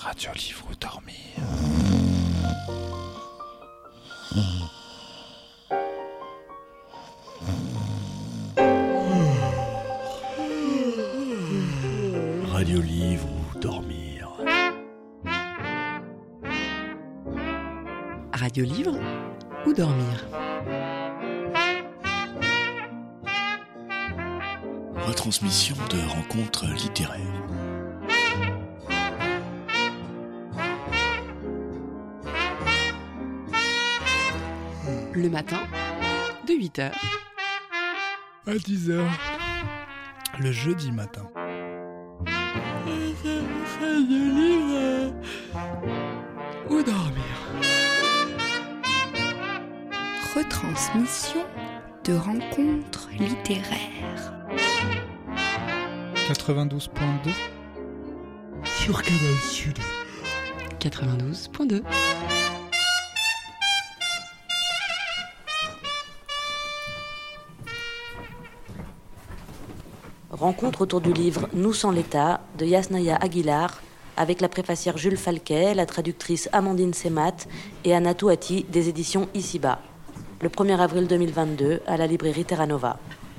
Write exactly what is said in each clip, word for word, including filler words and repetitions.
Radio Livre ou Dormir. Radio Livre ou Dormir. Radio Livre ou Dormir. Retransmission de rencontres littéraires. Le matin, de huit heures à dix heures, le jeudi matin. Radio Livre ou Dormir. Retransmission de rencontres littéraires. quatre-vingt-douze point deux sur Canal Sud. quatre-vingt-douze point deux. Rencontre autour du livre Nous sans l'État de Yasnaya Aguilar avec la préfacière Jules Falquet, la traductrice Amandine Semat et Anna Touati des éditions Ici-Bas. Le premier avril deux mille vingt-deux à la librairie Terra Nova.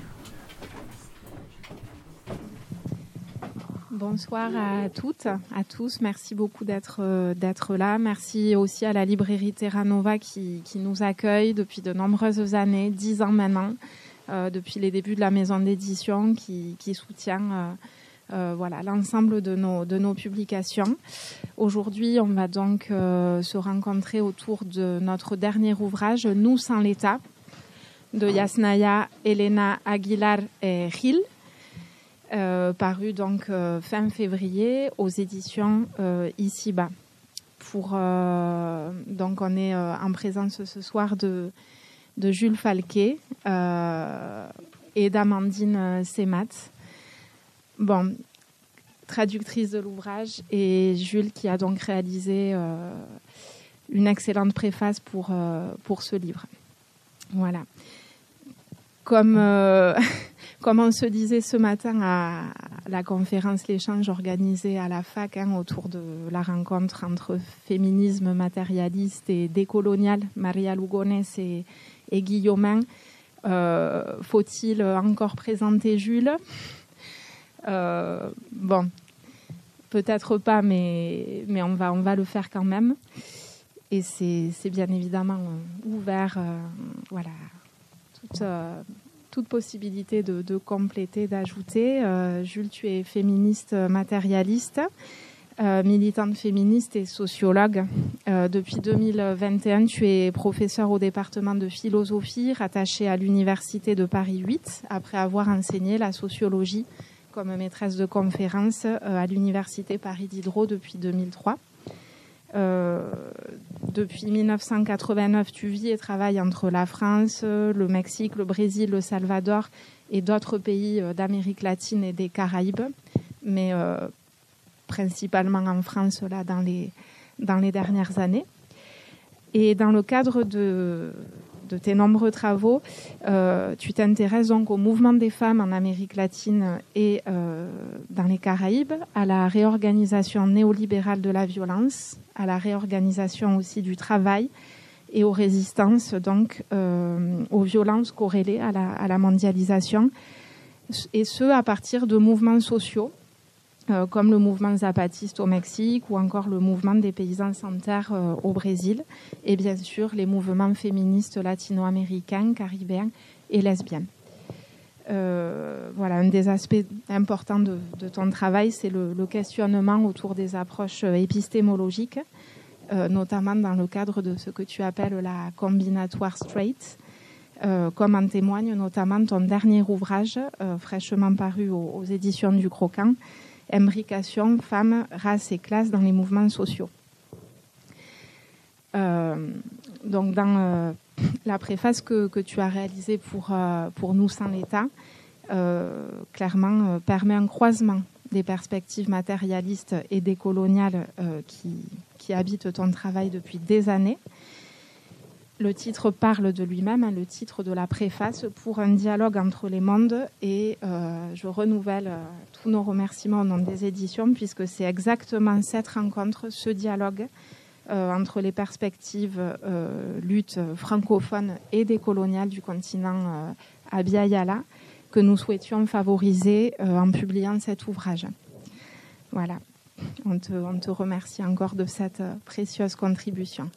Bonsoir à toutes, à tous. Merci beaucoup d'être, euh, d'être là. Merci aussi à la librairie Terra Nova qui, qui nous accueille depuis de nombreuses années, dix ans maintenant. Euh, depuis les débuts de la maison d'édition qui, qui soutient euh, euh, voilà, l'ensemble de nos, de nos publications. Aujourd'hui, on va donc euh, se rencontrer autour de notre dernier ouvrage, Nous sans l'État, de Yasnaya Elena Aguilar et Gil, euh, paru donc euh, fin février aux éditions euh, Ici-Bas. Pour, euh, donc on est euh, en présence ce soir de de Jules Falquet euh, et d'Amandine Semat. Bon, traductrice de l'ouvrage, et Jules qui a donc réalisé euh, une excellente préface pour, euh, pour ce livre. Voilà. Comme, euh, comme on se disait ce matin à la conférence L'échange organisée à la fac hein, autour de la rencontre entre féminisme matérialiste et décolonial, Maria Lugones et et Guillaumin, euh, faut-il encore présenter Jules ? euh, Bon, peut-être pas, mais, mais on, va, on va le faire quand même. Et c'est, c'est bien évidemment ouvert, euh, voilà, toute, euh, toute possibilité de, de compléter, d'ajouter. Euh, Jules, tu es féministe matérialiste, Euh, militante féministe et sociologue. Euh, depuis deux mille vingt et un, tu es professeure au département de philosophie, rattachée à l'université de Paris huit, après avoir enseigné la sociologie comme maîtresse de conférence euh, à l'université Paris Diderot depuis deux mille trois. Euh, depuis dix-neuf cent quatre-vingt-neuf, tu vis et travailles entre la France, le Mexique, le Brésil, le Salvador et d'autres pays d'Amérique latine et des Caraïbes. Mais euh, principalement en France là, dans, les, dans les dernières années. Et dans le cadre de, de tes nombreux travaux, euh, tu t'intéresses donc au mouvement des femmes en Amérique latine et euh, dans les Caraïbes, à la réorganisation néolibérale de la violence, à la réorganisation aussi du travail et aux résistances, donc euh, aux violences corrélées à la, à la mondialisation, et ce à partir de mouvements sociaux, Euh, comme le mouvement zapatiste au Mexique ou encore le mouvement des paysans sans terre euh, au Brésil, et bien sûr les mouvements féministes latino-américains, caribéens et lesbiennes. Euh, voilà, un des aspects importants de, de ton travail, c'est le, le questionnement autour des approches épistémologiques, euh, notamment dans le cadre de ce que tu appelles la combinatoire straight, euh, comme en témoigne notamment ton dernier ouvrage, euh, fraîchement paru aux, aux éditions du Croquant, Imbrication, femmes, race et classe dans les mouvements sociaux. Euh, donc dans euh, la préface que, que tu as réalisée pour, euh, pour Nous sans l'État, euh, clairement euh, permet un croisement des perspectives matérialistes et décoloniales euh, qui, qui habitent ton travail depuis des années. le titre parle de lui-même, hein, le titre de la préface, pour un dialogue entre les mondes. Et euh, je renouvelle euh, tous nos remerciements au nom des éditions, puisque c'est exactement cette rencontre, ce dialogue euh, entre les perspectives euh, lutte francophone et décoloniale du continent euh, Abya Yala, que nous souhaitions favoriser euh, en publiant cet ouvrage. Voilà, on te, on te remercie encore de cette euh, précieuse contribution.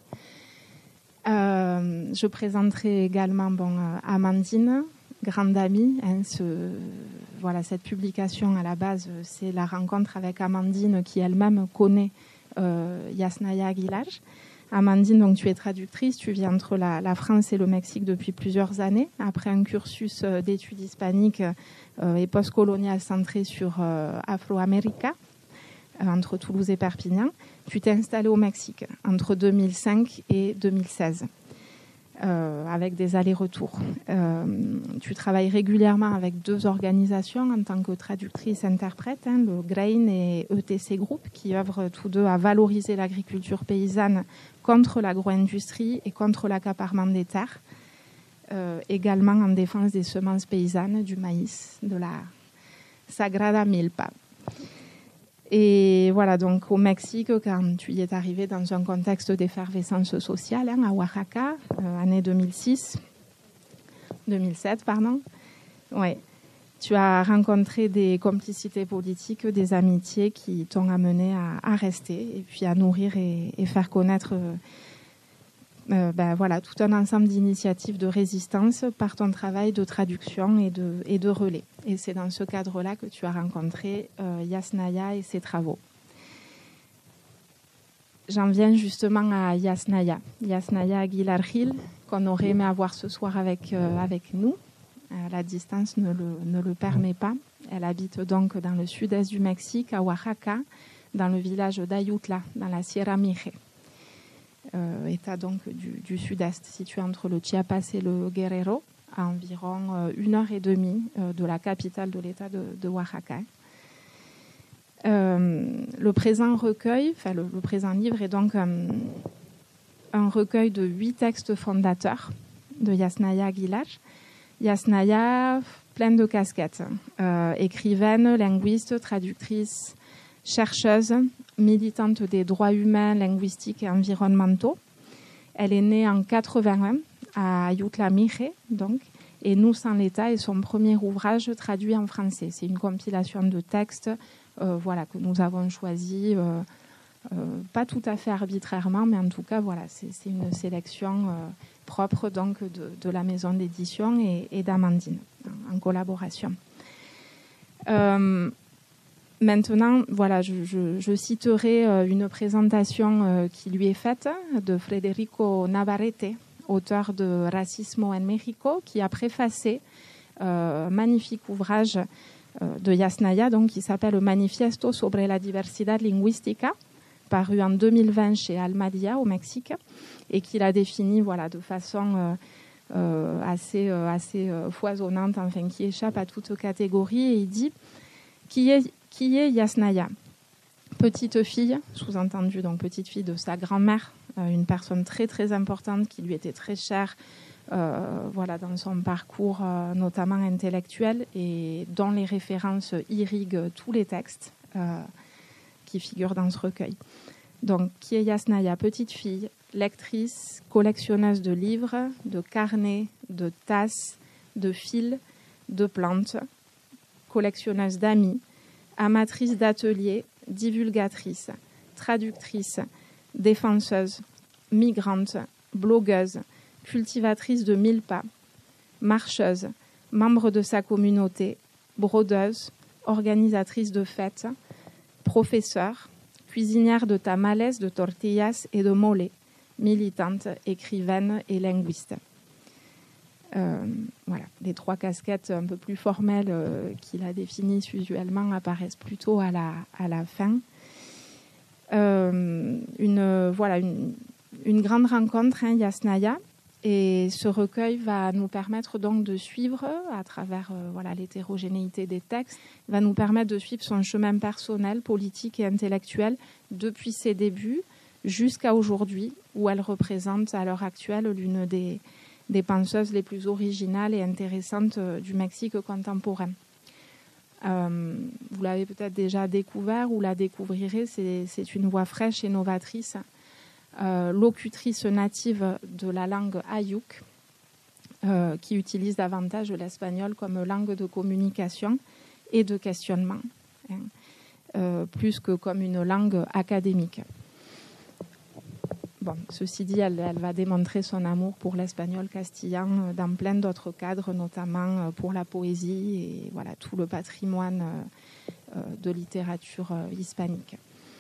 Euh, je présenterai également bon, euh, Amandine, grande amie. Hein, ce, voilà, cette publication, à la base, c'est la rencontre avec Amandine qui elle-même connaît euh, Yasnaya Aguilar. Amandine, donc, tu es traductrice, tu vis entre la, la France et le Mexique depuis plusieurs années, après un cursus euh, d'études hispaniques euh, et postcoloniales centré sur euh, Afro-América, euh, entre Toulouse et Perpignan. Tu t'es installée au Mexique entre deux mille cinq et deux mille seize, euh, avec des allers-retours. Euh, tu travailles régulièrement avec deux organisations en tant que traductrice-interprète, hein, le Grain et E T C Group, qui œuvrent tous deux à valoriser l'agriculture paysanne contre l'agro-industrie et contre l'accaparement des terres, euh, également en défense des semences paysannes, du maïs, de la Sagrada Milpa. Et voilà, donc au Mexique, quand tu y es arrivé dans un contexte d'effervescence sociale, hein, à Oaxaca, euh, année deux mille six, deux mille sept, pardon, ouais. Tu as rencontré des complicités politiques, des amitiés qui t'ont amené à, à rester et puis à nourrir et, et faire connaître euh, euh, ben voilà, tout un ensemble d'initiatives de résistance par ton travail de traduction et de, et de relais. Et c'est dans ce cadre-là que tu as rencontré euh, Yasnaya et ses travaux. J'en viens justement à Yasnaya. Yasnaya Aguilar Gil, qu'on aurait aimé avoir ce soir avec, euh, avec nous. Euh, la distance ne le, ne le permet pas. Elle habite donc dans le sud-est du Mexique, à Oaxaca, dans le village d'Ayutla, dans la Sierra Mije. Euh, état donc du, du sud-est, situé entre le Chiapas et le Guerrero, à environ euh, une heure et demie euh, de la capitale de l'état de, de Oaxaca. Euh, le présent recueil, enfin le, le présent livre est donc un, un recueil de huit textes fondateurs de Yasnaya Aguilar. Yasnaya, pleine de casquettes, euh, écrivaine, linguiste, traductrice, chercheuse, militante des droits humains, linguistiques et environnementaux. Elle est née en quatre-vingt-un à Ayutla Mije, donc, et Nous sans l'État est son premier ouvrage traduit en français. C'est une compilation de textes euh, voilà, que nous avons choisi, euh, euh, pas tout à fait arbitrairement, mais en tout cas, voilà, c'est, c'est une sélection euh, propre donc, de, de la maison d'édition et, et d'Amandine, en, en collaboration. Euh, Maintenant, voilà, je, je, je citerai une présentation euh, qui lui est faite de Federico Navarrete, auteur de Racismo en México, qui a préfacé euh, un magnifique ouvrage euh, de Yasnaya, donc, qui s'appelle Manifiesto sobre la diversidad lingüística, paru en deux mille vingt chez Almadia au Mexique, et qu'il a défini voilà, de façon euh, euh, assez, euh, assez euh, foisonnante, enfin, qui échappe à toute catégorie, et il dit qui est Qui est Yasnaya ? Petite fille, sous-entendu donc petite fille de sa grand-mère, euh, une personne très très importante qui lui était très chère, euh, voilà, dans son parcours euh, notamment intellectuel et dont les références irriguent tous les textes euh, qui figurent dans ce recueil. Donc, qui est Yasnaya ? Petite fille, lectrice, collectionneuse de livres, de carnets, de tasses, de fils, de plantes, collectionneuse d'amis, amatrice d'ateliers, divulgatrice, traductrice, défenseuse, migrante, blogueuse, cultivatrice de milpa, marcheuse, membre de sa communauté, brodeuse, organisatrice de fêtes, professeure, cuisinière de tamales, de tortillas et de mole, militante, écrivaine et linguiste. Euh, voilà, les trois casquettes un peu plus formelles euh, qu'il a définies usuellement apparaissent plutôt à la, à la fin. Euh, une, voilà, une, une grande rencontre, hein, Yasnaya, et ce recueil va nous permettre donc de suivre, à travers euh, voilà, l'hétérogénéité des textes, va nous permettre de suivre son chemin personnel, politique et intellectuel depuis ses débuts jusqu'à aujourd'hui, où elle représente à l'heure actuelle l'une des, des penseuses les plus originales et intéressantes du Mexique contemporain. Euh, vous l'avez peut-être déjà découvert ou la découvrirez, c'est, c'est une voix fraîche et novatrice, euh, locutrice native de la langue Ayuk, euh, qui utilise davantage l'espagnol comme langue de communication et de questionnement, hein, euh, plus que comme une langue académique. Bon, ceci dit, elle, elle va démontrer son amour pour l'espagnol castillan dans plein d'autres cadres, notamment pour la poésie et voilà, tout le patrimoine euh, de littérature euh, hispanique.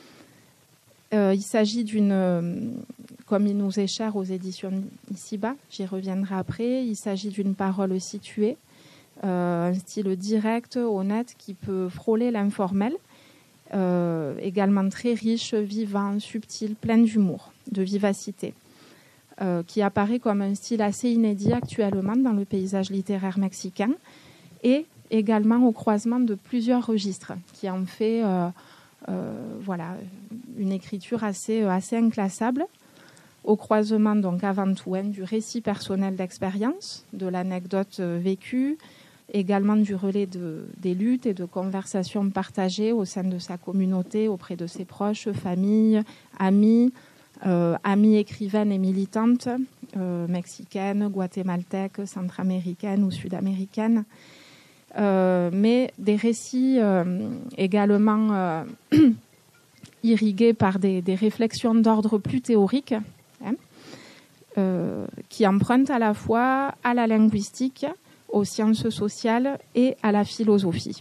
Euh, il s'agit d'une, euh, comme il nous est cher aux éditions ici-bas, j'y reviendrai après, il s'agit d'une parole située, euh, un style direct, honnête, qui peut frôler l'informel, euh, également très riche, vivant, subtil, plein d'humour, de vivacité, euh, qui apparaît comme un style assez inédit actuellement dans le paysage littéraire mexicain et également au croisement de plusieurs registres, qui en fait euh, euh, voilà, une écriture assez, assez inclassable, au croisement donc avant tout hein, du récit personnel d'expérience, de l'anecdote vécue, également du relais de, des luttes et de conversations partagées au sein de sa communauté, auprès de ses proches, familles, amis, euh, amies écrivaines et militantes, euh, mexicaines, guatémaltèques, centra-américaines ou sud-américaines, euh, mais des récits euh, également euh, irrigués par des, des réflexions d'ordre plus théorique, hein, euh, qui empruntent à la fois à la linguistique, aux sciences sociales et à la philosophie.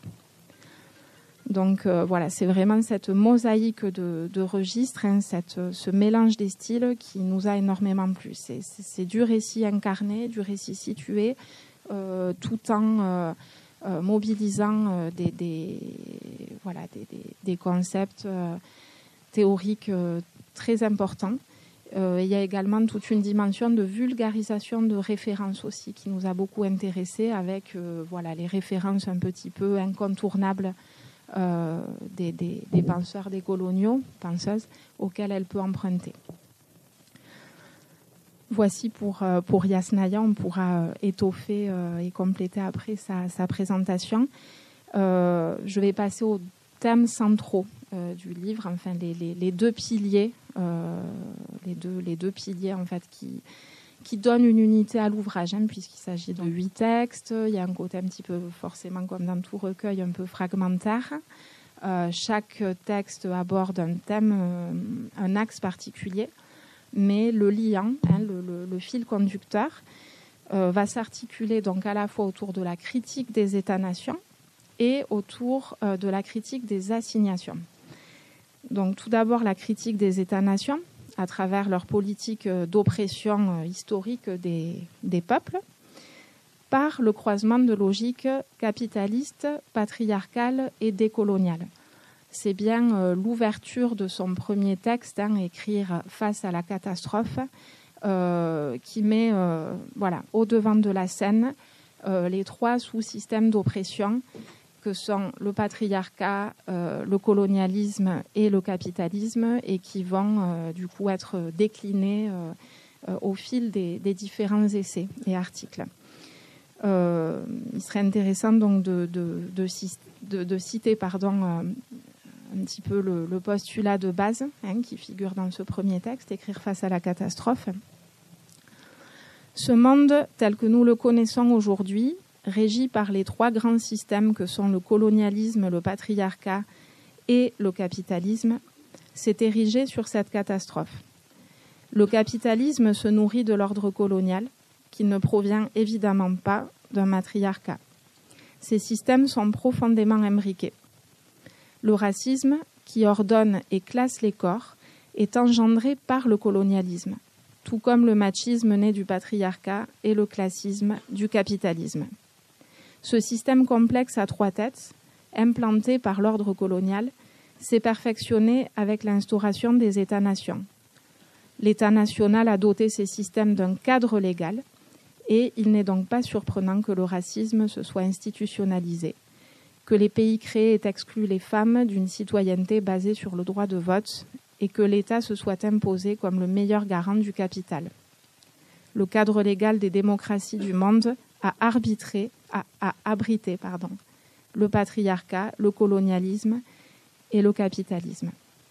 Donc euh, voilà, c'est vraiment cette mosaïque de, de registres, hein, cette, ce mélange des styles qui nous a énormément plu. C'est, c'est, c'est du récit incarné, du récit situé, euh, tout en euh, euh, mobilisant euh, des, des, voilà, des, des, des concepts euh, théoriques euh, très importants. Euh, il y a également toute une dimension de vulgarisation de références aussi qui nous a beaucoup intéressés avec euh, voilà, les références un petit peu incontournables euh, des, des, des penseurs décoloniaux, penseuses, auxquelles elle peut emprunter. Voici pour, euh, pour Yasnaya, on pourra euh, étoffer euh, et compléter après sa, sa présentation. Euh, je vais passer aux thèmes centraux euh, du livre, enfin les, les, les deux piliers Euh, les, deux, les deux piliers en fait, qui, qui donnent une unité à l'ouvrage, hein, puisqu'il s'agit de huit textes. Il y a un côté un petit peu, forcément, comme dans tout recueil, un peu fragmentaire. Euh, chaque texte aborde un thème, euh, un axe particulier, mais le liant, hein, le, le, le fil conducteur, euh, va s'articuler donc à la fois autour de la critique des États-nations et autour euh, de la critique des assignations. Donc, tout d'abord, la critique des États-nations à travers leur politique d'oppression historique des, des peuples par le croisement de logiques capitalistes, patriarcales et décoloniales. C'est bien euh, l'ouverture de son premier texte, hein, Écrire face à la catastrophe, euh, qui met euh, voilà, au devant de la scène euh, les trois sous-systèmes d'oppression que sont le patriarcat, euh, le colonialisme et le capitalisme, et qui vont euh, du coup être déclinés euh, euh, au fil des, des différents essais et articles. Euh, il serait intéressant donc de, de, de, de, de citer pardon, euh, un petit peu le, le postulat de base, hein, qui figure dans ce premier texte, Écrire face à la catastrophe. Ce monde tel que nous le connaissons aujourd'hui, régi par les trois grands systèmes que sont le colonialisme, le patriarcat et le capitalisme, s'est érigé sur cette catastrophe. Le capitalisme se nourrit de l'ordre colonial, qui ne provient évidemment pas d'un matriarcat. Ces systèmes sont profondément imbriqués. Le racisme, qui ordonne et classe les corps, est engendré par le colonialisme, tout comme le machisme né du patriarcat et le classisme du capitalisme. Ce système complexe à trois têtes, implanté par l'ordre colonial, s'est perfectionné avec l'instauration des États-nations. L'État national a doté ces systèmes d'un cadre légal et il n'est donc pas surprenant que le racisme se soit institutionnalisé, que les pays créés aient exclu les femmes d'une citoyenneté basée sur le droit de vote et que l'État se soit imposé comme le meilleur garant du capital. Le cadre légal des démocraties du monde a arbitré, a, a abrité pardon, le patriarcat, le colonialisme et le capitalisme.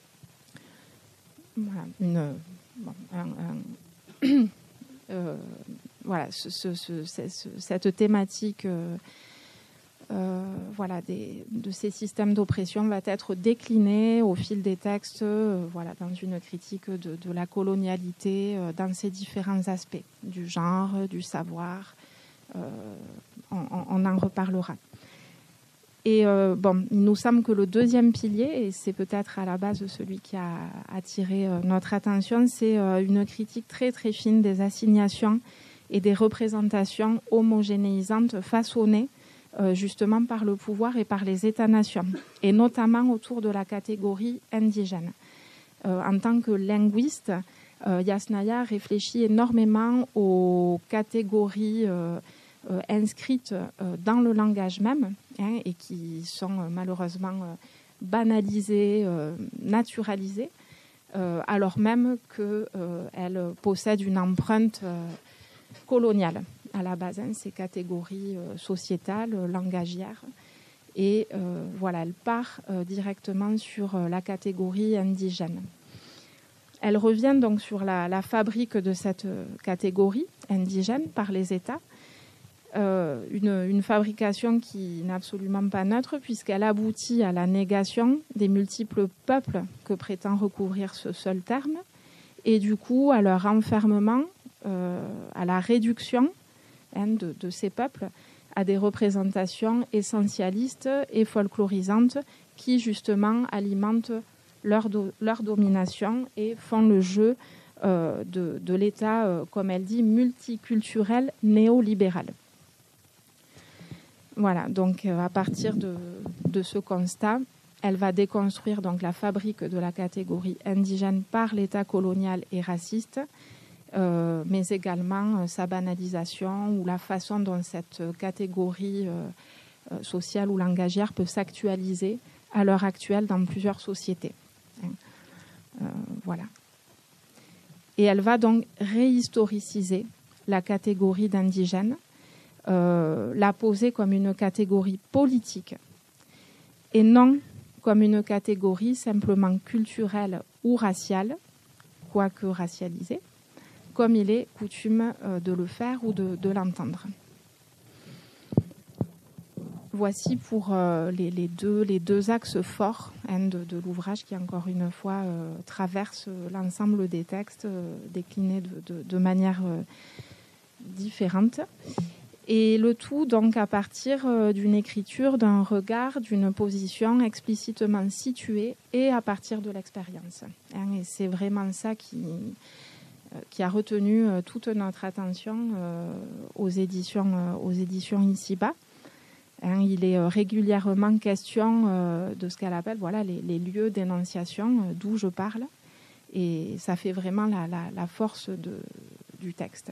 Voilà, une, bon, un, un, euh, voilà ce, ce, ce, ce, cette thématique euh, euh, voilà, des, de ces systèmes d'oppression va être déclinée au fil des textes euh, voilà, dans une critique de, de la colonialité euh, dans ses différents aspects, du genre, du savoir. Euh, on, on en reparlera. Et euh, bon, il nous semble que le deuxième pilier, et c'est peut-être à la base celui qui a attiré euh, notre attention, c'est euh, une critique très très fine des assignations et des représentations homogénéisantes façonnées euh, justement par le pouvoir et par les États-nations, et notamment autour de la catégorie indigène. Euh, en tant que linguiste, euh, Yasnaya réfléchit énormément aux catégories euh, euh, inscrites euh, dans le langage même, hein, et qui sont euh, malheureusement euh, banalisées, euh, naturalisées, euh, alors même qu'elles euh, possèdent une empreinte euh, coloniale à la base, hein, ces catégories euh, sociétales, euh, langagières. Et euh, voilà, elle part euh, directement sur euh, la catégorie indigène. Elle revient donc sur la, la fabrique de cette euh, catégorie indigène par les États, euh, une, une fabrication qui n'est absolument pas neutre puisqu'elle aboutit à la négation des multiples peuples que prétend recouvrir ce seul terme, et du coup à leur enfermement, euh, à la réduction hein, de, de ces peuples à des représentations essentialistes et folklorisantes qui, justement, alimentent leur, do, leur domination et font le jeu euh, de, de l'État, euh, comme elle dit, multiculturel néolibéral. Voilà, donc euh, à partir de, de ce constat, elle va déconstruire donc, la fabrique de la catégorie indigène par l'État colonial et raciste, Euh, mais également euh, sa banalisation ou la façon dont cette catégorie euh, euh, sociale ou langagière peut s'actualiser à l'heure actuelle dans plusieurs sociétés. Hein. Euh, voilà. Et elle va donc réhistoriciser la catégorie d'indigène, euh, la poser comme une catégorie politique et non comme une catégorie simplement culturelle ou raciale, quoique racialisée, comme il est coutume de le faire ou de, de l'entendre. Voici pour euh, les, les, deux, les deux axes forts hein, de, de l'ouvrage qui, encore une fois, euh, traverse l'ensemble des textes euh, déclinés de, de, de manière euh, différente. Et le tout, donc, à partir euh, d'une écriture, d'un regard, d'une position explicitement située et à partir de l'expérience. Hein, et c'est vraiment ça qui... qui a retenu euh, toute notre attention euh, aux éditions, euh, aux éditions Ici-Bas. Hein, il est euh, régulièrement question euh, de ce qu'elle appelle voilà, les, les lieux d'énonciation, euh, d'où je parle. Et ça fait vraiment la, la, la force de, du texte.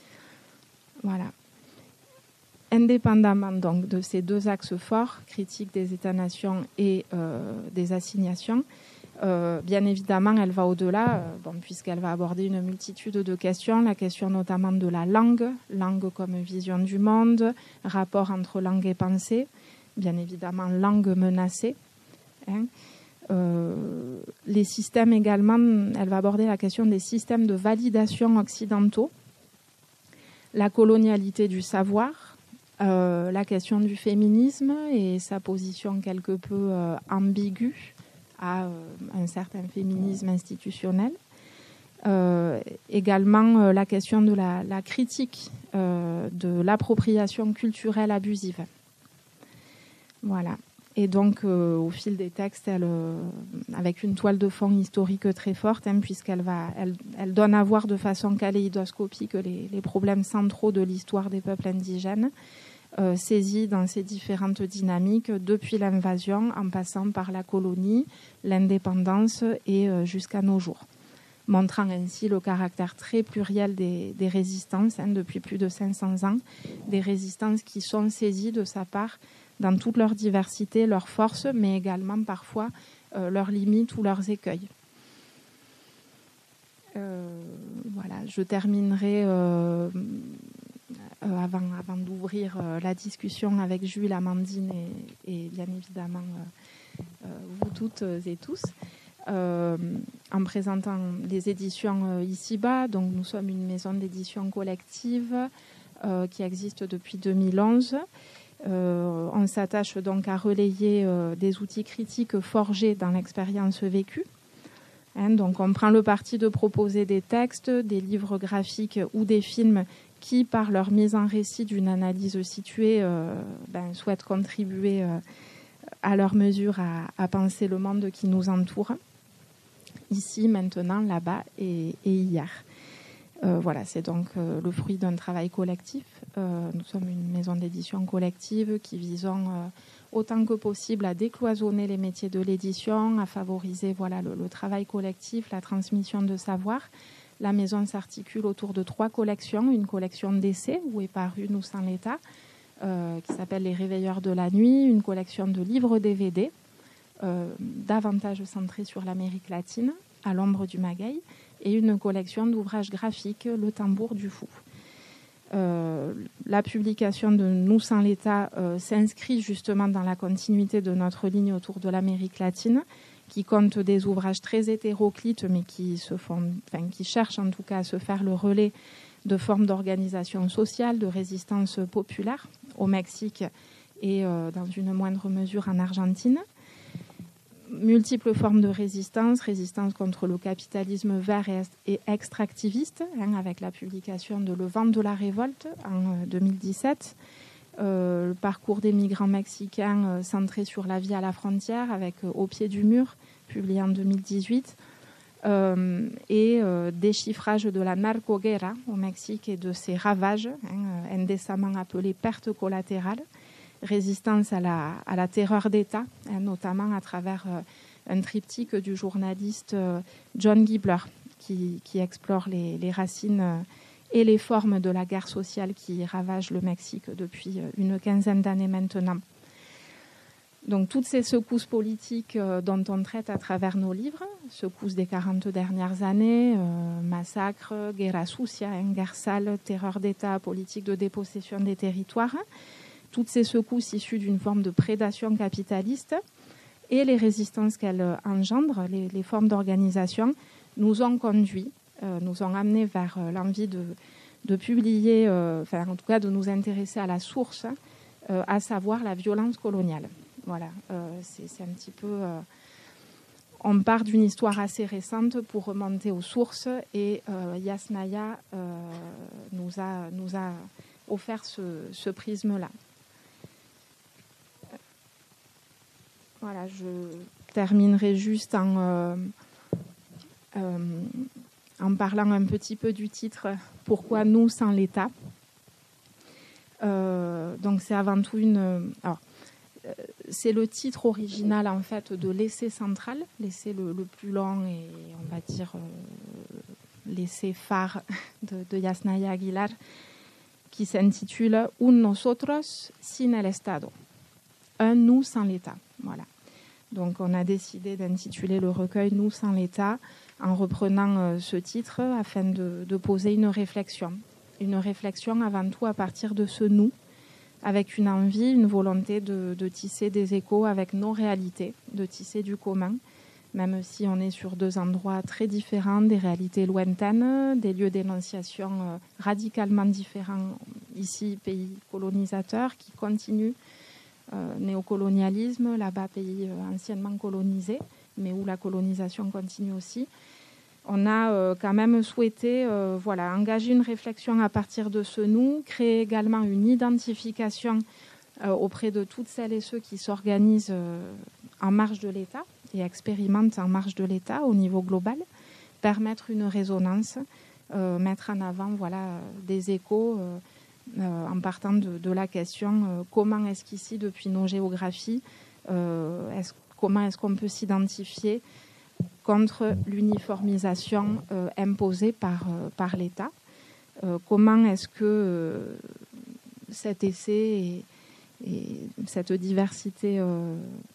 Voilà. Indépendamment donc, de ces deux axes forts, critique des États-nations et euh, des assignations, Euh, bien évidemment, elle va au-delà, euh, bon, puisqu'elle va aborder une multitude de questions, la question notamment de la langue, langue comme vision du monde, rapport entre langue et pensée, bien évidemment langue menacée. Hein. Euh, les systèmes également, elle va aborder la question des systèmes de validation occidentaux, la colonialité du savoir, euh, la question du féminisme et sa position quelque peu euh, ambiguë à euh, un certain féminisme institutionnel. Euh, également euh, la question de la, la critique euh, de l'appropriation culturelle abusive. Voilà. Et donc, euh, au fil des textes, elle, euh, avec une toile de fond historique très forte, hein, puisqu'elle va, elle, elle donne à voir de façon kaléidoscopique les, les problèmes centraux de l'histoire des peuples indigènes, Euh, saisis dans ces différentes dynamiques depuis l'invasion en passant par la colonie, l'indépendance et euh, jusqu'à nos jours, montrant ainsi le caractère très pluriel des, des résistances hein, depuis plus de cinq cents ans, des résistances qui sont saisies de sa part dans toute leur diversité, leurs forces, mais également parfois euh, leurs limites ou leurs écueils. Euh, voilà, je terminerai euh, euh, avant, avant d'ouvrir euh, la discussion avec Jules, Amandine et, et bien évidemment euh, euh, vous toutes et tous, euh, en présentant les éditions euh, Ici-Bas. Donc, nous sommes une maison d'édition collective euh, qui existe depuis deux mille onze. Euh, on s'attache donc à relayer euh, des outils critiques forgés dans l'expérience vécue. Hein, donc on prend le parti de proposer des textes, des livres graphiques ou des films qui, par leur mise en récit d'une analyse située, euh, ben, souhaitent contribuer euh, à leur mesure à, à penser le monde qui nous entoure, ici, maintenant, là-bas et, et hier. Euh, voilà, c'est donc euh, le fruit d'un travail collectif. Euh, nous sommes une maison d'édition collective qui visons euh, autant que possible à décloisonner les métiers de l'édition, à favoriser voilà, le, le travail collectif, la transmission de savoir. La maison s'articule autour de trois collections. Une collection d'essais où est paru Nous sans l'État, euh, qui s'appelle Les Réveilleurs de la Nuit, une collection de livres D V D, euh, davantage centrée sur l'Amérique latine, À l'ombre du maguey, et une collection d'ouvrages graphiques, Le Tambour du Fou. Euh, la publication de Nous sans l'État euh, s'inscrit justement dans la continuité de notre ligne autour de l'Amérique latine, qui compte des ouvrages très hétéroclites, mais qui, se font, enfin, qui cherchent en tout cas à se faire le relais de formes d'organisation sociale, de résistance populaire au Mexique et euh, dans une moindre mesure en Argentine. Multiples formes de résistance, résistance contre le capitalisme vert et extractiviste, hein, avec la publication de Le Vent de la Révolte en deux mille dix-sept, euh, le parcours des migrants mexicains euh, centré sur la vie à la frontière avec euh, Au pied du mur, publié en deux mille dix-huit, euh, et euh, déchiffrage de la narcoguerra au Mexique et de ses ravages, hein, indécemment appelés pertes collatérales. Résistance à la, à la terreur d'État, hein, notamment à travers euh, un triptyque du journaliste euh, John Gibler, qui, qui explore les, les racines euh, et les formes de la guerre sociale qui ravage le Mexique depuis euh, une quinzaine d'années maintenant. Donc toutes ces secousses politiques euh, dont on traite à travers nos livres, secousses des quarante dernières années, euh, massacres, guerra sucia, hein, guerre sale, terreur d'État, politique de dépossession des territoires, toutes ces secousses issues d'une forme de prédation capitaliste et les résistances qu'elles engendrent, les, les formes d'organisation, nous ont conduits, euh, nous ont amenés vers euh, l'envie de, de publier, euh, enfin en tout cas de nous intéresser à la source, euh, à savoir la violence coloniale. Voilà, euh, c'est, c'est un petit peu... Euh, on part d'une histoire assez récente pour remonter aux sources et euh, Yasnaya euh, nous, a, nous a offert ce, ce prisme-là. Voilà, je terminerai juste en, euh, euh, en parlant un petit peu du titre « Pourquoi nous sans l'État ?» euh, Donc c'est avant tout une... Alors, euh, c'est le titre original en fait de l'essai central, l'essai le, le plus long et on va dire euh, l'essai phare de, de Yasnaya Aguilar, qui s'intitule « Un nosotros sin el Estado », un nous sans l'État. Voilà. Donc on a décidé d'intituler le recueil « Nous sans l'État » en reprenant euh, ce titre afin de, de poser une réflexion. Une réflexion avant tout à partir de ce « nous », avec une envie, une volonté de, de tisser des échos avec nos réalités, de tisser du commun, même si on est sur deux endroits très différents, des réalités lointaines, des lieux d'énonciation euh, radicalement différents, ici, pays colonisateur, qui continuent Euh, néocolonialisme, là-bas pays euh, anciennement colonisé, mais où la colonisation continue aussi. On a euh, quand même souhaité euh, voilà, engager une réflexion à partir de ce nous, créer également une identification euh, auprès de toutes celles et ceux qui s'organisent euh, en marge de l'État et expérimentent en marge de l'État au niveau global, permettre une résonance, euh, mettre en avant voilà, des échos euh, Euh, en partant de, de la question euh, comment est-ce qu'ici, depuis nos géographies, euh, est-ce, comment est-ce qu'on peut s'identifier contre l'uniformisation euh, imposée par, euh, par l'État, euh, comment est-ce que euh, cet essai et, et cette diversité euh,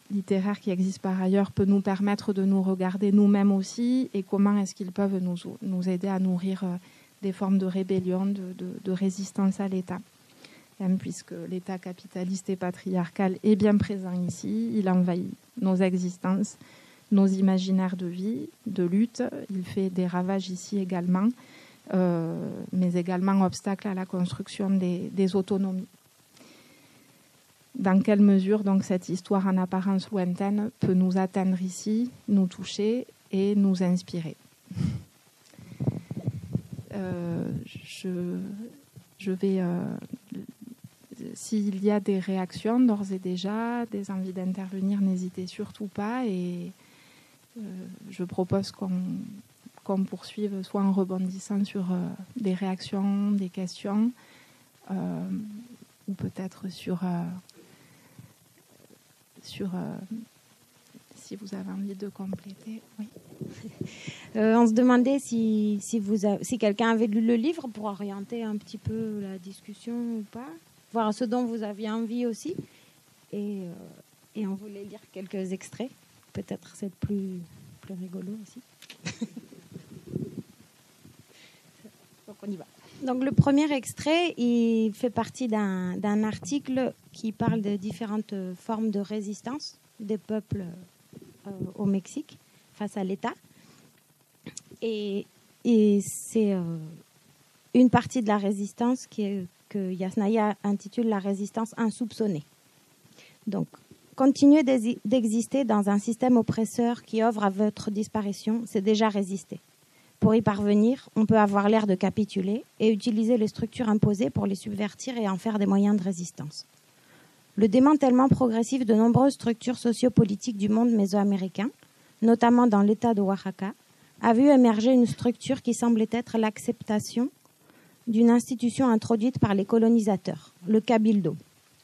littéraire qui existe par ailleurs peut nous permettre de nous regarder nous-mêmes aussi, et comment est-ce qu'ils peuvent nous, nous aider à nourrir euh, des formes de rébellion, de, de, de résistance à l'État. Même puisque l'État capitaliste et patriarcal est bien présent ici, il envahit nos existences, nos imaginaires de vie, de lutte, il fait des ravages ici également, euh, mais également obstacle à la construction des, des autonomies. Dans quelle mesure donc cette histoire en apparence lointaine peut nous atteindre ici, nous toucher et nous inspirer. euh, je, je vais, euh, s'il y a des réactions d'ores et déjà, des envies d'intervenir, n'hésitez surtout pas, et euh, je propose qu'on, qu'on poursuive soit en rebondissant sur euh, des réactions, des questions, euh, ou peut-être sur... Euh, sur euh, si vous avez envie de compléter. Oui. Euh, on se demandait si, si, vous a, si quelqu'un avait lu le livre pour orienter un petit peu la discussion ou pas, voir ce dont vous aviez envie aussi. Et, euh, et on voulait lire quelques extraits. Peut-être c'est plus, plus rigolo aussi. Donc on y va. Donc le premier extrait, il fait partie d'un, d'un article qui parle de différentes formes de résistance des peuples euh, au Mexique face à l'État. Et, et c'est euh, une partie de la résistance qui est, que Yasnaya intitule la résistance insoupçonnée. Donc, continuer d'exister dans un système oppresseur qui œuvre à votre disparition, c'est déjà résister. Pour y parvenir, on peut avoir l'air de capituler et utiliser les structures imposées pour les subvertir et en faire des moyens de résistance. Le démantèlement progressif de nombreuses structures sociopolitiques du monde mésoaméricain, notamment dans l'État de Oaxaca, a vu émerger une structure qui semblait être l'acceptation d'une institution introduite par les colonisateurs, le Cabildo.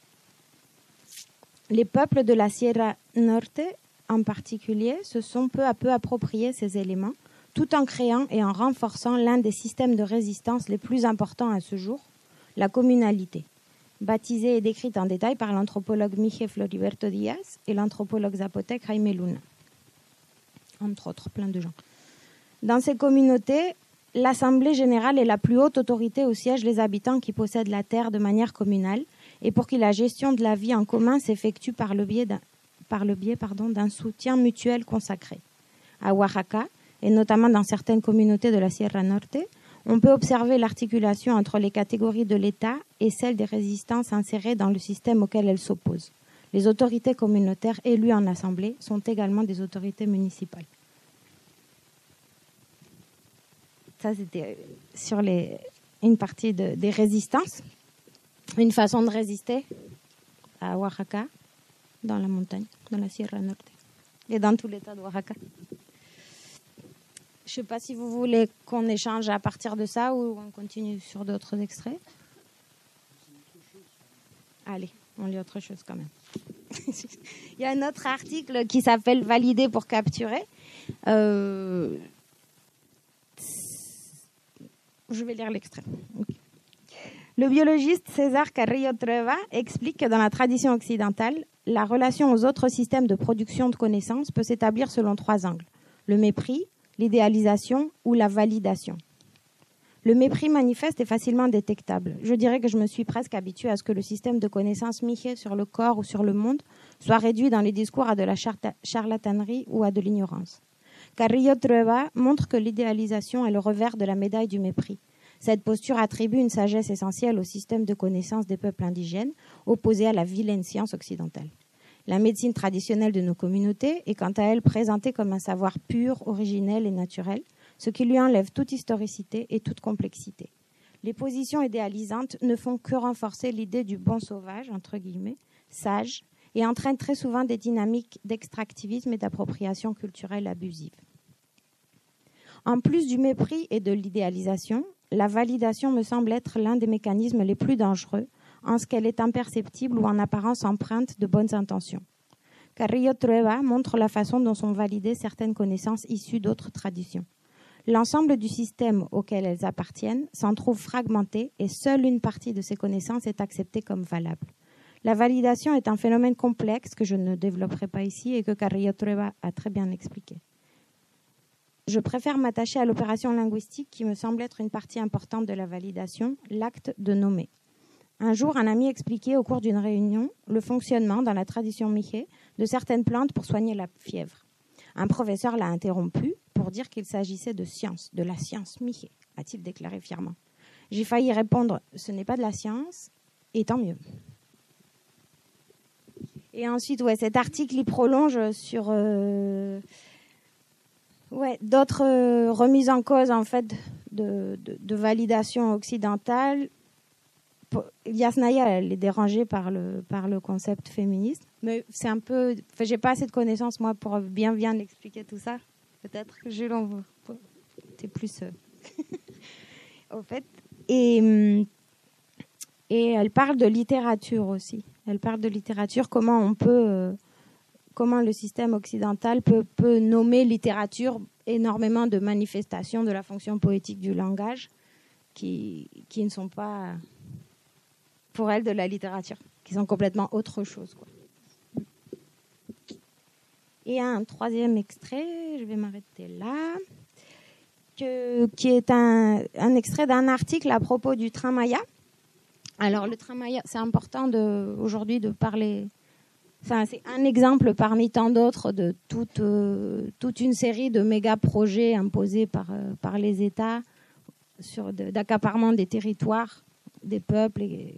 Les peuples de la Sierra Norte, en particulier, se sont peu à peu appropriés ces éléments, tout en créant et en renforçant l'un des systèmes de résistance les plus importants à ce jour, la communalité, baptisée et décrite en détail par l'anthropologue Mije Floriberto Díaz et l'anthropologue zapotèque Jaime Luna, entre autres, plein de gens. Dans ces communautés, l'Assemblée générale est la plus haute autorité où siègent les habitants qui possèdent la terre de manière communale et pour qui la gestion de la vie en commun s'effectue par le biais d'un, par le biais, pardon, d'un soutien mutuel consacré. À Oaxaca, et notamment dans certaines communautés de la Sierra Norte, on peut observer l'articulation entre les catégories de l'État et celles des résistances insérées dans le système auquel elles s'opposent. Les autorités communautaires élues en assemblée sont également des autorités municipales. Ça, c'était sur les, une partie de, des résistances. Une façon de résister à Oaxaca, dans la montagne, dans la Sierra Norte, et dans tout l'État de Oaxaca. Je ne sais pas si vous voulez qu'on échange à partir de ça ou on continue sur d'autres extraits. Allez, on lit autre chose quand même. Il y a un autre article qui s'appelle « Valider pour capturer euh... ». Je vais lire l'extrait. Okay. Le biologiste César Carrillo Trueba explique que dans la tradition occidentale, la relation aux autres systèmes de production de connaissances peut s'établir selon trois angles. Le mépris, l'idéalisation ou la validation. Le mépris manifeste est facilement détectable. Je dirais que je me suis presque habituée à ce que le système de connaissances Mije sur le corps ou sur le monde soit réduit dans les discours à de la charlatanerie ou à de l'ignorance. Carrillo Trueba montre que l'idéalisation est le revers de la médaille du mépris. Cette posture attribue une sagesse essentielle au système de connaissances des peuples indigènes, opposé à la vilaine science occidentale. La médecine traditionnelle de nos communautés est quant à elle présentée comme un savoir pur, originel et naturel, ce qui lui enlève toute historicité et toute complexité. Les positions idéalisantes ne font que renforcer l'idée du bon sauvage, entre guillemets, sage, et entraînent très souvent des dynamiques d'extractivisme et d'appropriation culturelle abusive. En plus du mépris et de l'idéalisation, la validation me semble être l'un des mécanismes les plus dangereux, en ce qu'elle est imperceptible ou en apparence empreinte de bonnes intentions. Carrillo Trueba montre la façon dont sont validées certaines connaissances issues d'autres traditions. L'ensemble du système auquel elles appartiennent s'en trouve fragmenté et seule une partie de ces connaissances est acceptée comme valable. La validation est un phénomène complexe que je ne développerai pas ici et que Carrillo Trueba a très bien expliqué. Je préfère m'attacher à l'opération linguistique qui me semble être une partie importante de la validation, l'acte de nommer. Un jour, un ami expliquait au cours d'une réunion le fonctionnement, dans la tradition Mixe, de certaines plantes pour soigner la fièvre. Un professeur l'a interrompu pour dire qu'il s'agissait de science, de la science Mixe, a-t-il déclaré fièrement. J'ai failli répondre « ce n'est pas de la science », et tant mieux. Et ensuite, ouais, cet article, il prolonge sur euh, ouais, d'autres euh, remises en cause en fait, de, de, de validation occidentale. Yasnaya, elle est dérangée par le, par le concept féministe. Mais c'est un peu... Enfin, j'ai pas assez de connaissances, moi, pour bien, bien expliquer tout ça. Peut-être que je l'envoie. C'est plus... Euh... Au fait. Et, et elle parle de littérature aussi. Elle parle de littérature, comment on peut... Euh, comment le système occidental peut, peut nommer littérature énormément de manifestations de la fonction poétique du langage qui, qui ne sont pas... pour elle, de la littérature, qui sont complètement autre chose, quoi. Et un troisième extrait, je vais m'arrêter là, que, qui est un, un extrait d'un article à propos du train Maya. Alors, le train Maya, c'est important de, aujourd'hui de parler... Enfin, c'est un exemple parmi tant d'autres de toute, euh, toute une série de méga-projets imposés par, euh, par les États sur de, d'accaparement des territoires, des peuples. Et...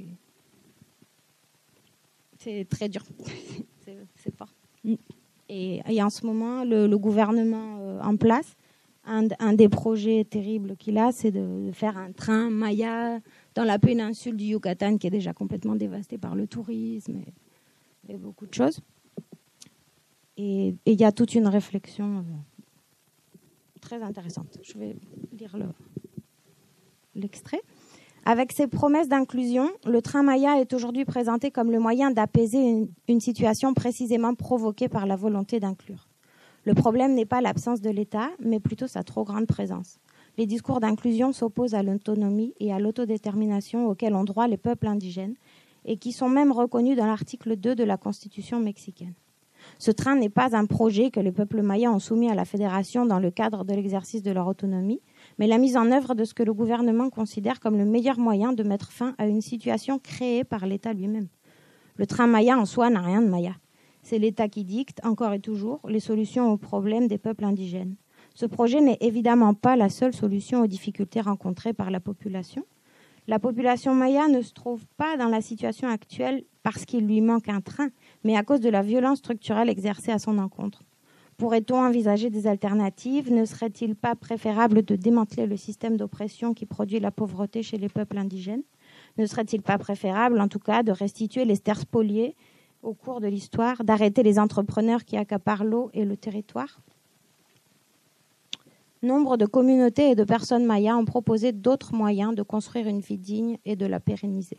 C'est très dur. c'est, c'est fort. Et, et en ce moment, le, le gouvernement euh, en place, un, un des projets terribles qu'il a, c'est de, de faire un train Maya dans la péninsule du Yucatan, qui est déjà complètement dévastée par le tourisme et, et beaucoup de choses. Et il y a toute une réflexion euh, très intéressante. Je vais lire le, l'extrait. Avec ses promesses d'inclusion, le train Maya est aujourd'hui présenté comme le moyen d'apaiser une, une situation précisément provoquée par la volonté d'inclure. Le problème n'est pas l'absence de l'État, mais plutôt sa trop grande présence. Les discours d'inclusion s'opposent à l'autonomie et à l'autodétermination auxquels ont droit les peuples indigènes et qui sont même reconnus dans l'article deux de la Constitution mexicaine. Ce train n'est pas un projet que les peuples mayas ont soumis à la fédération dans le cadre de l'exercice de leur autonomie, mais la mise en œuvre de ce que le gouvernement considère comme le meilleur moyen de mettre fin à une situation créée par l'État lui-même. Le train Maya en soi n'a rien de Maya. C'est l'État qui dicte, encore et toujours, les solutions aux problèmes des peuples indigènes. Ce projet n'est évidemment pas la seule solution aux difficultés rencontrées par la population. La population maya ne se trouve pas dans la situation actuelle parce qu'il lui manque un train, mais à cause de la violence structurelle exercée à son encontre. Pourrait-on envisager des alternatives ? Ne serait-il pas préférable de démanteler le système d'oppression qui produit la pauvreté chez les peuples indigènes ? Ne serait-il pas préférable, en tout cas, de restituer les terres spoliées au cours de l'histoire, d'arrêter les entrepreneurs qui accaparent l'eau et le territoire ? Nombre de communautés et de personnes mayas ont proposé d'autres moyens de construire une vie digne et de la pérenniser.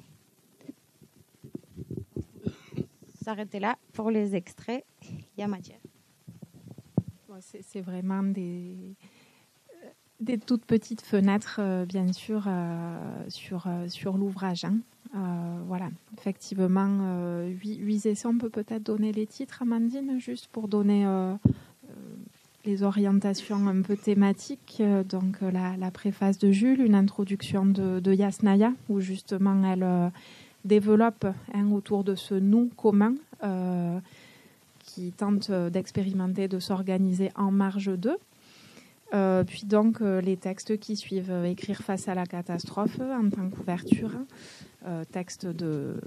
S'arrêter là pour les extraits. Il y a matière. C'est, c'est vraiment des, des toutes petites fenêtres, euh, bien sûr, euh, sur, euh, sur l'ouvrage. Hein. Euh, voilà, effectivement, euh, huit, huit essais. On peut peut-être donner les titres, Amandine, juste pour donner euh, euh, les orientations un peu thématiques. Euh, donc, euh, la, la préface de Jules, une introduction de, de Yasnaya, où justement elle euh, développe hein, autour de ce nous commun. Euh, qui tente d'expérimenter, de s'organiser en marge d'eux. Euh, puis donc, euh, les textes qui suivent, euh, écrire face à la catastrophe en tant qu'ouverture, euh, texte de,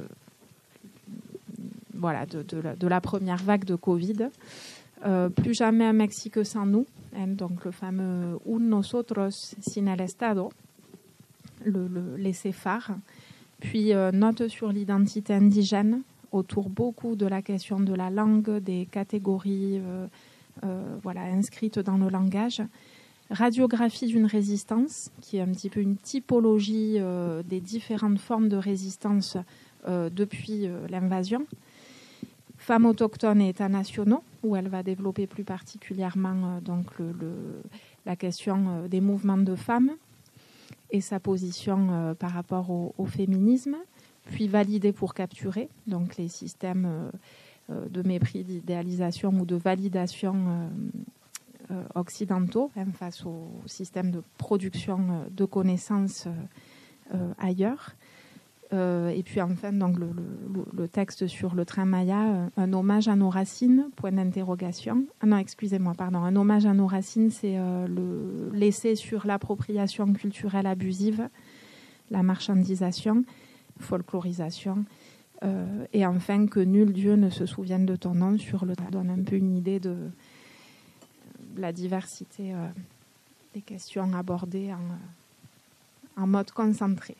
voilà, de, de, la, de la première vague de Covid. Euh, plus jamais un Mexique sans nous, hein, donc le fameux Un nosotros sin el Estado, le, le laisser-faire. Puis, euh, note sur l'identité indigène, autour beaucoup de la question de la langue, des catégories euh, euh, voilà, inscrites dans le langage. Radiographie d'une résistance, qui est un petit peu une typologie euh, des différentes formes de résistance euh, depuis euh, l'invasion. Femmes autochtones et États nationaux, où elle va développer plus particulièrement euh, donc le, le, la question euh, des mouvements de femmes et sa position euh, par rapport au, au féminisme. puis validés pour capturer, donc les systèmes euh, euh, de mépris, d'idéalisation ou de validation euh, euh, occidentaux hein, face au système de production euh, de connaissances euh, euh, ailleurs. Euh, et puis enfin, donc, le, le, le texte sur le train Maya, euh, un hommage à nos racines, point d'interrogation. Ah non, excusez-moi, pardon. Un hommage à nos racines, c'est euh, le, l'essai sur l'appropriation culturelle abusive, la marchandisation, folklorisation, euh, et enfin que nul Dieu ne se souvienne de ton nom, sur le ça donne un peu une idée de, de la diversité euh, des questions abordées en, en mode concentré.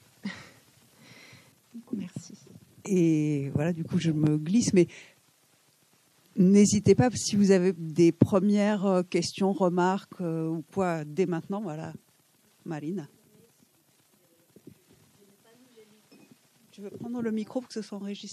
Merci. Et voilà, du coup, je me glisse, mais n'hésitez pas, si vous avez des premières questions, remarques euh, ou quoi, dès maintenant, voilà. Marina. Tu veux prendre le micro pour que ce soit enregistré ?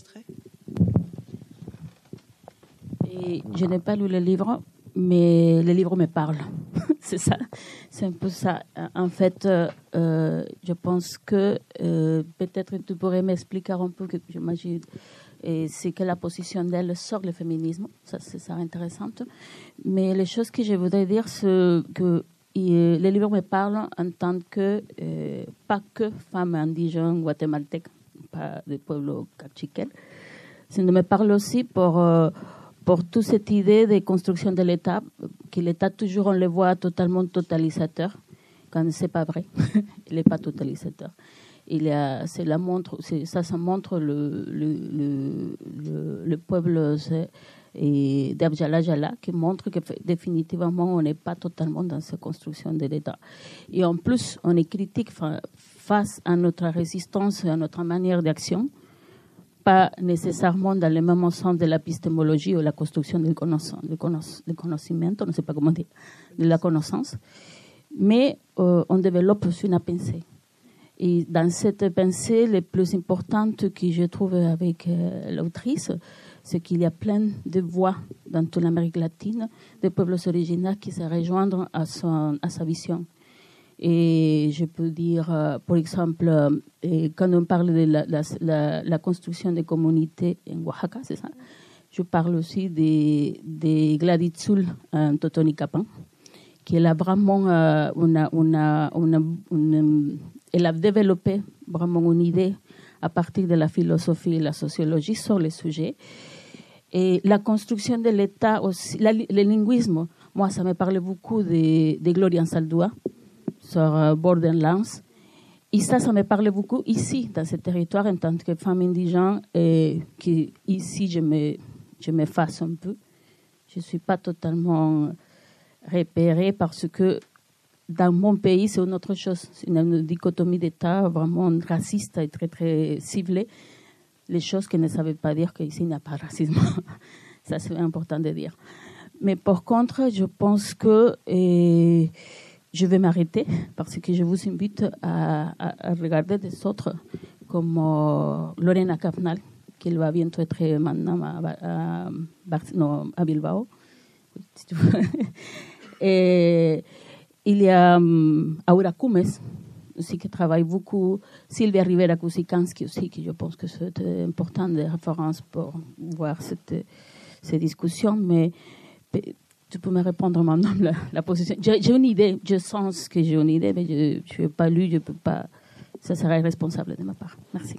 Et je n'ai pas lu le livre, mais le livre me parle. C'est ça, c'est un peu ça. En fait, euh, je pense que euh, peut-être tu pourrais m'expliquer un peu, que j'imagine, et c'est que la position d'elle sur le féminisme, ça c'est ça intéressant. Mais les choses que je voudrais dire, c'est que euh, le livre me parle en tant que, euh, pas que femme indigène guatémaltèque, pas du pueblo cachiquel, ça me parle aussi pour... Euh, pour toute cette idée de construction de l'État, que l'État, toujours, on le voit totalement totalisateur, quand ce n'est pas vrai. Il n'est pas totalisateur. Il a, c'est la montre, c'est, ça, ça montre le, le, le, le, le peuple d'Abjala Jala, qui montre que définitivement, on n'est pas totalement dans cette construction de l'État. Et en plus, on est critique face à notre résistance et à notre manière d'action, pas nécessairement dans le même sens de l'épistémologie ou la construction du connaissance, connaissance, on ne sait pas comment dire, de la connaissance, mais euh, on développe une pensée. Et dans cette pensée, le plus importante que je trouve avec euh, l'autrice, c'est qu'il y a plein de voix dans toute l'Amérique latine, des peuples originaires qui se rejoignent à, son, à sa vision. Et je peux dire, euh, par exemple, euh, quand on parle de la, la, la, la construction des communautés en Oaxaca, c'est ça, je parle aussi de, de Gladys Tzul en Totonicapán, qui elle a vraiment euh, une, une, une, une, elle a développé vraiment une idée à partir de la philosophie et la sociologie sur le sujet. Et la construction de l'État aussi, la, le linguisme, moi ça me parlait beaucoup de, de Gloria Anzaldúa, sur uh, Borderlands. Et ça, ça me parlait beaucoup ici, dans ce territoire, en tant que femme indigène, et qui, ici, je me, je m'efface un peu. Je ne suis pas totalement repérée parce que dans mon pays, c'est une autre chose. C'est une dichotomie d'État vraiment raciste et très, très ciblée. Les choses que ne savaient pas dire qu'ici, il n'y a pas de racisme. Ça, c'est important de dire. Mais par contre, je pense que... Et, je vais m'arrêter parce que je vous invite à, à, à regarder des autres comme euh, Lorena Cafnal, qui va bientôt être maintenant à, à, à, non, à Bilbao. Et il y a um, Aura Cumes aussi qui travaille beaucoup, Sylvia Rivera Kusikanski aussi, qui je pense que c'est important de référence pour voir cette, ces discussions, mais tu peux me répondre maintenant la, la position. J'ai, j'ai une idée, je sens que j'ai une idée, mais je n'ai pas lu, je peux pas. Ça serait irresponsable de ma part. Merci.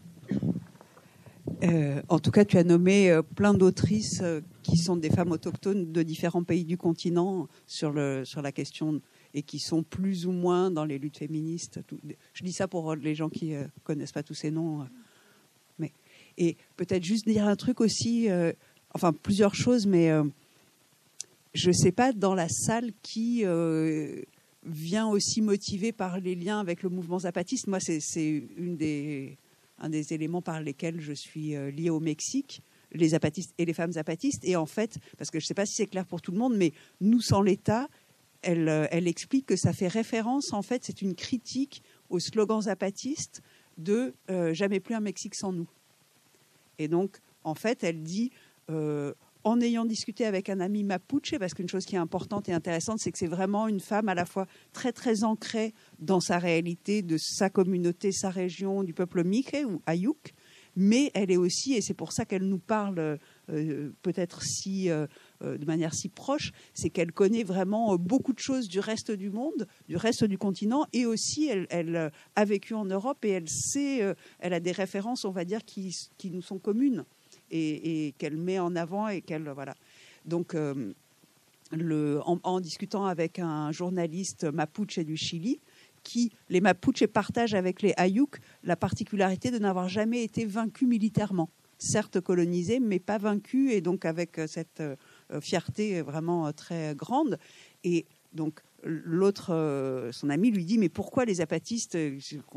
Euh, en tout cas, tu as nommé euh, plein d'autrices euh, qui sont des femmes autochtones de différents pays du continent sur, le, sur la question et qui sont plus ou moins dans les luttes féministes. Tout. Je dis ça pour les gens qui ne euh, connaissent pas tous ces noms. Euh, mais, et peut-être juste dire un truc aussi, euh, enfin plusieurs choses, mais... Euh, je ne sais pas dans la salle qui euh, vient aussi motivé par les liens avec le mouvement zapatiste. Moi, c'est, c'est une des, un des éléments par lesquels je suis euh, liée au Mexique, les zapatistes et les femmes zapatistes. Et en fait, parce que je ne sais pas si c'est clair pour tout le monde, mais Nous sans l'État, elle, euh, elle explique que ça fait référence, en fait, c'est une critique au slogan zapatiste de euh, « Jamais plus un Mexique sans nous ». Et donc, en fait, elle dit... Euh, en ayant discuté avec un ami mapuche, parce qu'une chose qui est importante et intéressante, c'est que c'est vraiment une femme à la fois très très ancrée dans sa réalité, de sa communauté, sa région, du peuple Mixe ou Ayuk, mais elle est aussi, et c'est pour ça qu'elle nous parle euh, peut-être si, euh, de manière si proche, c'est qu'elle connaît vraiment beaucoup de choses du reste du monde, du reste du continent, et aussi elle, elle a vécu en Europe et elle sait, euh, elle a des références, on va dire, qui, qui nous sont communes. Et, et qu'elle met en avant et qu'elle voilà. Donc, euh, le, en, en discutant avec un journaliste mapuche du Chili, qui les Mapuches partagent avec les Ayuk la particularité de n'avoir jamais été vaincus militairement, certes colonisés, mais pas vaincus, et donc avec cette euh, fierté vraiment très grande. Et donc l'autre, euh, son ami, lui dit mais pourquoi les zapatistes, euh,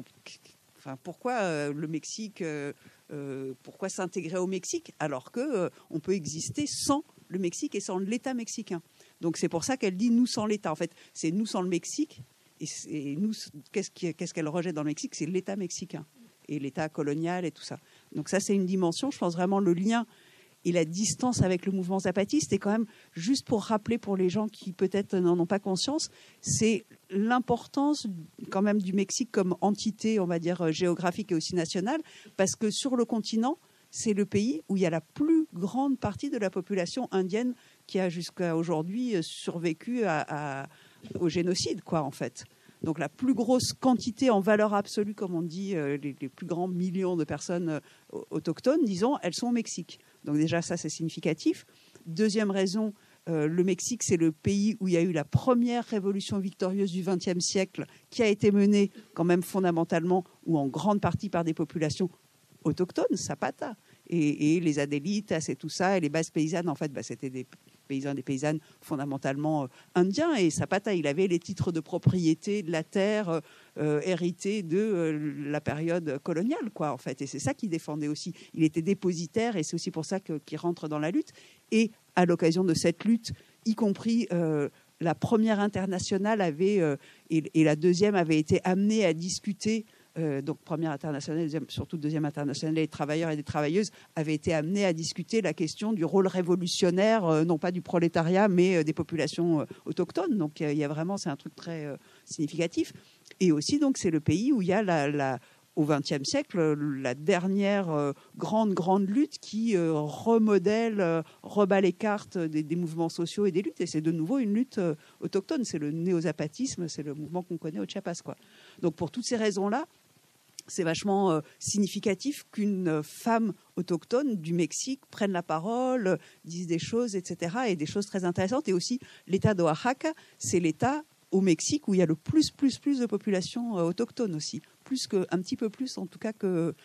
enfin pourquoi euh, le Mexique euh, Euh, pourquoi s'intégrer au Mexique alors qu'on euh, peut exister sans le Mexique et sans l'État mexicain. Donc c'est pour ça qu'elle dit nous sans l'État. En fait, c'est nous sans le Mexique. Et, et nous, qu'est-ce, qui, qu'est-ce qu'elle rejette dans le Mexique? C'est l'État mexicain et l'État colonial et tout ça. Donc ça, c'est une dimension. Je pense vraiment le lien et la distance avec le mouvement zapatiste. Et quand même, juste pour rappeler pour les gens qui peut-être n'en ont pas conscience, c'est l'importance quand même du Mexique comme entité, on va dire, géographique et aussi nationale, parce que sur le continent, c'est le pays où il y a la plus grande partie de la population indienne qui a jusqu'à aujourd'hui survécu à, à, au génocide, quoi, en fait. Donc la plus grosse quantité en valeur absolue, comme on dit, les, les plus grands millions de personnes autochtones, disons, elles sont au Mexique. Donc déjà, ça, c'est significatif. Deuxième raison, euh, le Mexique, c'est le pays où il y a eu la première révolution victorieuse du vingtième siècle, qui a été menée quand même fondamentalement ou en grande partie par des populations autochtones, Zapata, et, et les Adélitas et tout ça, et les bases paysannes, en fait, bah, c'était des paysans, des paysannes fondamentalement euh, indiens. Et Zapata, il avait les titres de propriété de la terre euh, hérités de euh, la période coloniale, quoi, en fait. Et c'est ça qu'il défendait aussi. Il était dépositaire, et c'est aussi pour ça que, qu'il rentre dans la lutte. Et à l'occasion de cette lutte, y compris euh, la première internationale avait, euh, et, et la deuxième avait été amenée à discuter. Euh, donc première internationale, deuxième, surtout deuxième internationale, les travailleurs et les travailleuses avaient été amenés à discuter la question du rôle révolutionnaire, euh, non pas du prolétariat, mais euh, des populations euh, autochtones. Donc il y, y a vraiment, c'est un truc très euh, significatif. Et aussi, donc c'est le pays où il y a la, la au vingtième siècle, la dernière euh, grande, grande lutte qui euh, remodèle, euh, rebat les cartes des, des mouvements sociaux et des luttes. Et c'est de nouveau une lutte euh, autochtone. C'est le néo-zapatisme, c'est le mouvement qu'on connaît au Chiapas, quoi. Donc pour toutes ces raisons-là, c'est vachement euh, significatif qu'une femme autochtone du Mexique prenne la parole, euh, dise des choses, et cetera. Et des choses très intéressantes. Et aussi, l'État de Oaxaca, c'est l'État au Mexique où il y a le plus, plus, plus de population euh, autochtone aussi. Plus que, un petit peu plus, en tout cas, que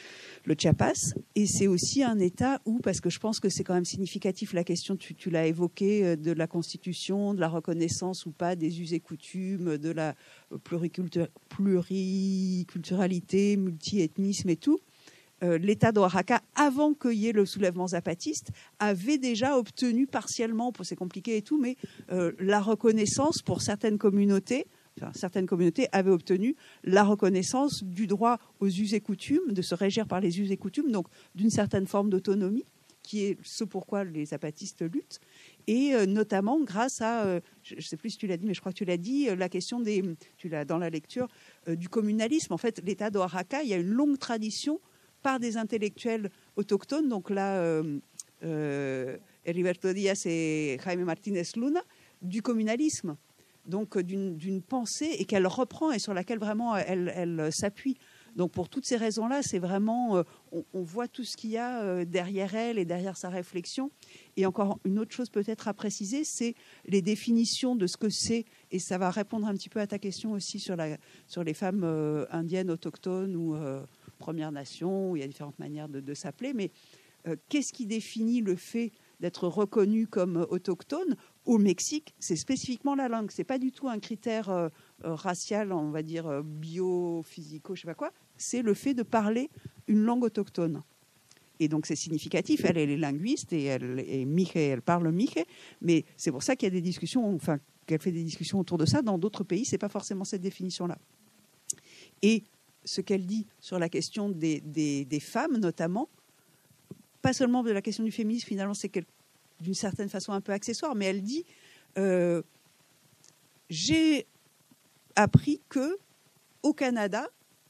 le Chiapas. Et c'est aussi un État où, parce que je pense que c'est quand même significatif, la question, tu, tu l'as évoqué, de la constitution, de la reconnaissance ou pas des us et coutumes, de la pluricultur- pluriculturalité, multiethnisme et tout. Euh, L'État d'Oaxaca, avant qu'il y ait le soulèvement zapatiste, avait déjà obtenu partiellement, c'est compliqué et tout, mais euh, la reconnaissance pour certaines communautés. Enfin, certaines communautés avaient obtenu la reconnaissance du droit aux us et coutumes, de se régir par les us et coutumes, donc d'une certaine forme d'autonomie, qui est ce pourquoi les zapatistes luttent, et euh, notamment grâce à, euh, je ne sais plus si tu l'as dit, mais je crois que tu l'as dit, euh, la question des, tu l'as dans la lecture, euh, du communalisme. En fait, l'État d'Oaxaca, il y a une longue tradition par des intellectuels autochtones, donc là, euh, euh, Heriberto Díaz et Jaime Martínez Luna, du communalisme. Donc d'une, d'une pensée et qu'elle reprend et sur laquelle vraiment elle, elle s'appuie. Donc pour toutes ces raisons-là, c'est vraiment, euh, on, on voit tout ce qu'il y a euh, derrière elle et derrière sa réflexion. Et encore une autre chose peut-être à préciser, c'est les définitions de ce que c'est, et ça va répondre un petit peu à ta question aussi sur, la, sur les femmes euh, indiennes, autochtones ou euh, Premières Nations, où il y a différentes manières de, de s'appeler, mais euh, qu'est-ce qui définit le fait d'être reconnu comme autochtone au Mexique? C'est spécifiquement la langue. C'est pas du tout un critère euh, euh, racial, on va dire euh, biophysico, je sais pas quoi. C'est le fait de parler une langue autochtone. Et donc c'est significatif. Elle, elle est linguiste et elle est mixe, elle parle mixe. Mais c'est pour ça qu'il y a des discussions, enfin qu'elle fait des discussions autour de ça. Dans d'autres pays, c'est pas forcément cette définition-là. Et ce qu'elle dit sur la question des, des, des femmes, notamment. Pas seulement de la question du féminisme, finalement, c'est qu'elle d'une certaine façon un peu accessoire, mais elle dit euh, j'ai appris que au Canada,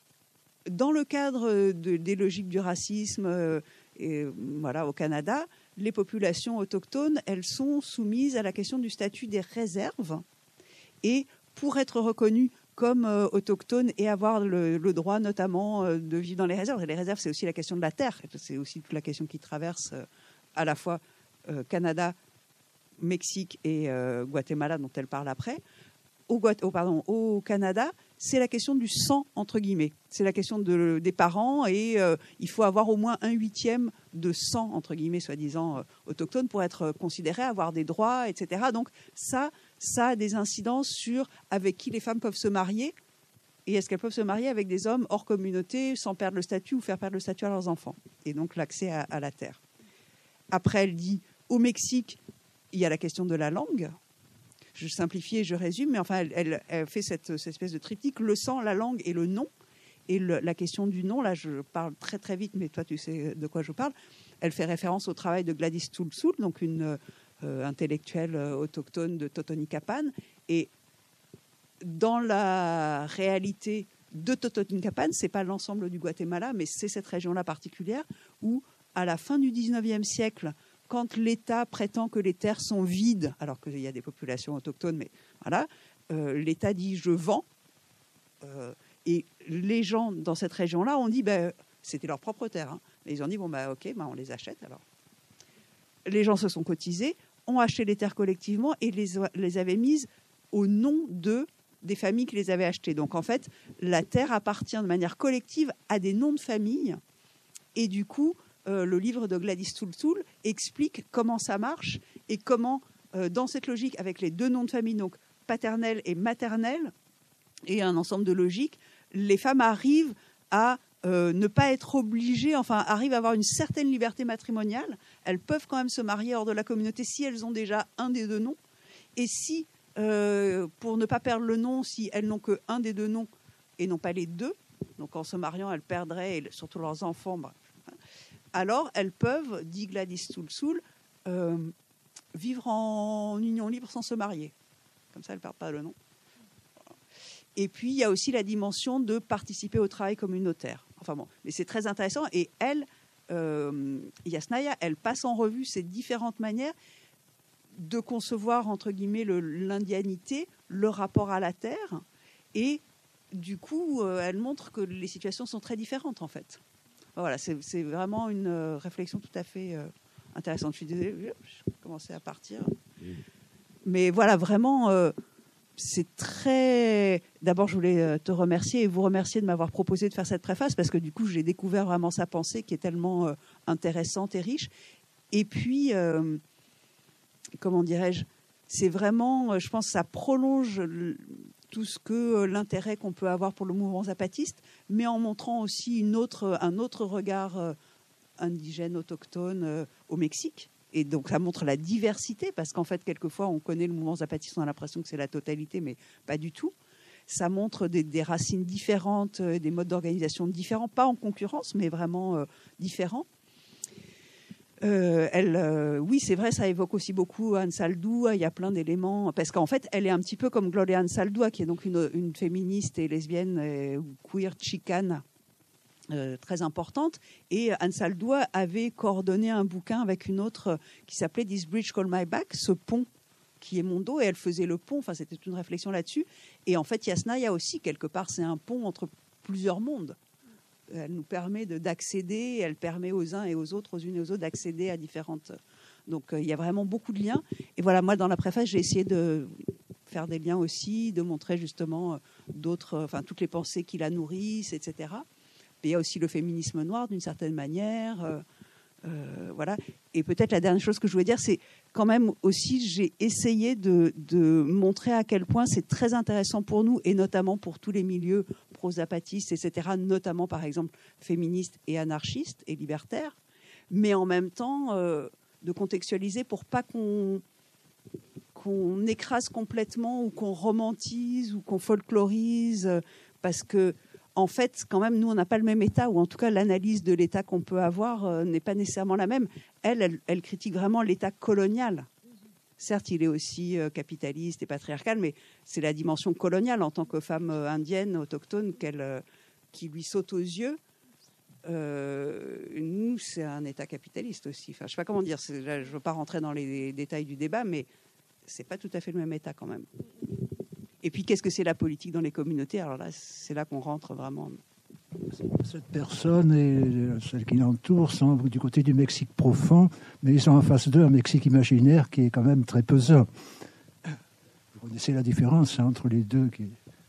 dans le cadre de, des logiques du racisme, euh, et, voilà, au Canada, les populations autochtones, elles sont soumises à la question du statut des réserves. Et pour être reconnues comme euh, autochtones et avoir le, le droit notamment euh, de vivre dans les réserves, et les réserves, c'est aussi la question de la terre. C'est aussi toute la question qui traverse euh, à la fois euh, Canada, Mexique et euh, Guatemala, dont elle parle après. Au, oh, pardon, au Canada, c'est la question du sang, entre guillemets. C'est la question de, des parents et euh, il faut avoir au moins un huitième de sang, entre guillemets, soi-disant euh, autochtone pour être considéré, avoir des droits, et cetera. Donc ça, ça a des incidences sur avec qui les femmes peuvent se marier et est-ce qu'elles peuvent se marier avec des hommes hors communauté sans perdre le statut ou faire perdre le statut à leurs enfants. Et donc l'accès à, à la terre. Après, elle dit, au Mexique, il y a la question de la langue. Je simplifie et je résume, mais enfin, elle, elle, elle fait cette, cette espèce de triptyque, le sang, la langue et le nom. Et le, la question du nom, là, je parle très très vite, mais toi, tu sais de quoi je parle. Elle fait référence au travail de Gladys Tulsul, donc une euh, intellectuelle euh, autochtone de Totonicapán. Et dans la réalité de Totonicapán, c'est pas l'ensemble du Guatemala, mais c'est cette région-là particulière où, à la fin du dix-neuvième siècle, quand l'État prétend que les terres sont vides, alors qu'il y a des populations autochtones, mais voilà, euh, l'État dit « je vends euh, ». Et les gens dans cette région-là ont dit ben, « c'était leur propre terre hein. ». Et ils ont dit « bon, bah, ok, bah, on les achète alors ». Les gens se sont cotisés, ont acheté les terres collectivement et les, les avaient mises au nom de, des familles qui les avaient achetées. Donc en fait, la terre appartient de manière collective à des noms de famille. Et du coup, Euh, le livre de Gladys Tulsul explique comment ça marche et comment, euh, dans cette logique, avec les deux noms de famille, donc paternel et maternel, et un ensemble de logiques, les femmes arrivent à euh, ne pas être obligées, enfin, arrivent à avoir une certaine liberté matrimoniale. Elles peuvent quand même se marier hors de la communauté si elles ont déjà un des deux noms. Et si, euh, pour ne pas perdre le nom, si elles n'ont qu'un des deux noms et non pas les deux, donc en se mariant, elles perdraient, et surtout leurs enfants, bref, alors elles peuvent, dit Gladys Tulsul, euh, vivre en union libre sans se marier. Comme ça, elles ne perdent pas le nom. Et puis, il y a aussi la dimension de participer au travail communautaire. Enfin bon, mais c'est très intéressant. Et elle, euh, Yasnaya, elle passe en revue ces différentes manières de concevoir, entre guillemets, le, l'indianité, le rapport à la terre. Et du coup, euh, elle montre que les situations sont très différentes, en fait. Voilà, c'est, c'est vraiment une euh, réflexion tout à fait euh, intéressante. Je suis désolée, je commençais à partir. Mais voilà, vraiment, euh, c'est très... D'abord, je voulais te remercier et vous remercier de m'avoir proposé de faire cette préface parce que du coup, j'ai découvert vraiment sa pensée qui est tellement euh, intéressante et riche. Et puis, euh, comment dirais-je, c'est vraiment, je pense, ça prolonge... Le, tout ce que l'intérêt qu'on peut avoir pour le mouvement zapatiste, mais en montrant aussi une autre, un autre regard euh, indigène, autochtone euh, au Mexique. Et donc, ça montre la diversité, parce qu'en fait, quelquefois, on connaît le mouvement zapatiste, on a l'impression que c'est la totalité, mais pas du tout. Ça montre des, des racines différentes, euh, des modes d'organisation différents, pas en concurrence, mais vraiment euh, différents. Euh, elle, euh, oui, c'est vrai, ça évoque aussi beaucoup Anzaldúa. Il y a plein d'éléments parce qu'en fait, elle est un petit peu comme Gloria Anzaldúa, qui est donc une, une féministe et lesbienne et, ou queer chicane euh, très importante. Et Anzaldúa avait coordonné un bouquin avec une autre qui s'appelait This Bridge Called My Back, ce pont qui est mon dos, et elle faisait le pont. Enfin, c'était une réflexion là-dessus. Et en fait, Yasnaya aussi, quelque part, c'est un pont entre plusieurs mondes. Elle nous permet de, d'accéder, elle permet aux uns et aux autres, aux unes et aux autres, d'accéder à différentes... Donc, euh, il y a vraiment beaucoup de liens. Et voilà, moi, dans la préface, j'ai essayé de faire des liens aussi, de montrer justement d'autres, enfin, toutes les pensées qui la nourrissent, et cetera. Mais il y a aussi le féminisme noir, d'une certaine manière. Euh, euh, voilà. Et peut-être la dernière chose que je voulais dire, c'est quand même aussi, j'ai essayé de, de montrer à quel point c'est très intéressant pour nous, et notamment pour tous les milieux pro-zapatistes, et cetera, notamment, par exemple, féministes et anarchistes et libertaires, mais en même temps, euh, de contextualiser pour pas qu'on, qu'on écrase complètement ou qu'on romantise ou qu'on folklorise, parce que en fait, quand même, nous, on n'a pas le même État, ou en tout cas, l'analyse de l'État qu'on peut avoir euh, n'est pas nécessairement la même. Elle, elle, elle critique vraiment l'État colonial. Certes, il est aussi euh, capitaliste et patriarcal, mais c'est la dimension coloniale en tant que femme euh, indienne, autochtone, qu'elle, euh, qui lui saute aux yeux. Euh, nous, c'est un État capitaliste aussi. Enfin, je ne sais pas comment dire, là, je ne veux pas rentrer dans les détails du débat, mais ce n'est pas tout à fait le même État quand même. Et puis, qu'est-ce que c'est la politique dans les communautés? Alors là, c'est là qu'on rentre vraiment. Cette personne et celles qui l'entourent sont du côté du Mexique profond, mais ils sont en face d'eux un Mexique imaginaire qui est quand même très pesant. Vous connaissez la différence entre les deux qui...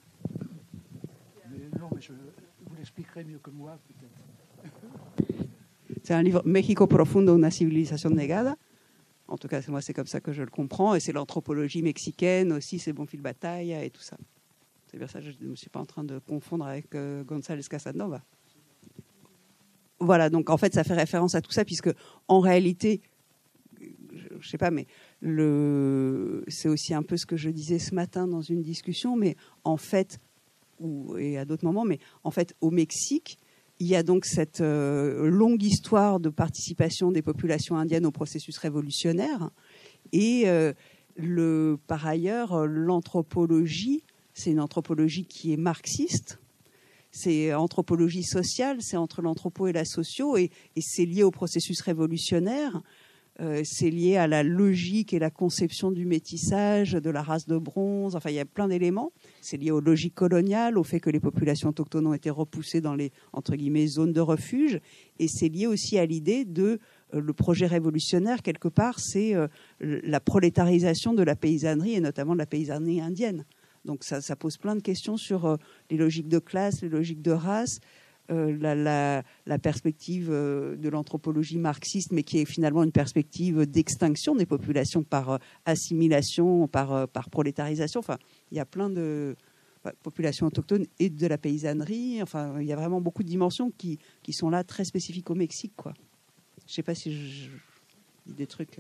mais non, mais je vous l'expliquerai mieux que moi, peut-être. C'est un livre, México Profundo, una civilización negada. En tout cas, moi, c'est comme ça que je le comprends. Et c'est l'anthropologie mexicaine aussi, c'est Bonfil Batalla et tout ça. C'est bien ça, je ne me suis pas en train de confondre avec euh, González Casanova. Voilà, donc en fait, ça fait référence à tout ça, puisque en réalité, je ne sais pas, mais le... c'est aussi un peu ce que je disais ce matin dans une discussion, mais en fait, ou, et à d'autres moments, mais en fait, au Mexique, il y a donc cette euh, longue histoire de participation des populations indiennes au processus révolutionnaire. Et euh, le, par ailleurs, l'anthropologie, c'est une anthropologie qui est marxiste. C'est anthropologie sociale, c'est entre l'anthropo et la socio, et, et c'est lié au processus révolutionnaire. Euh, c'est lié à la logique et la conception du métissage, de la race de bronze. Enfin, il y a plein d'éléments. C'est lié aux logiques coloniales, au fait que les populations autochtones ont été repoussées dans les, entre guillemets, zones de refuge. Et c'est lié aussi à l'idée de euh, le projet révolutionnaire, quelque part, c'est euh, la prolétarisation de la paysannerie, et notamment de la paysannerie indienne. Donc ça, ça pose plein de questions sur euh, les logiques de classe, les logiques de race, euh, la, la, la perspective euh, de l'anthropologie marxiste, mais qui est finalement une perspective d'extinction des populations par euh, assimilation, par, euh, par prolétarisation. Enfin, il y a plein de bah, populations autochtones et de la paysannerie. Enfin, il y a vraiment beaucoup de dimensions qui, qui sont là, très spécifiques au Mexique, quoi. Je ne sais pas si je, je dis des trucs...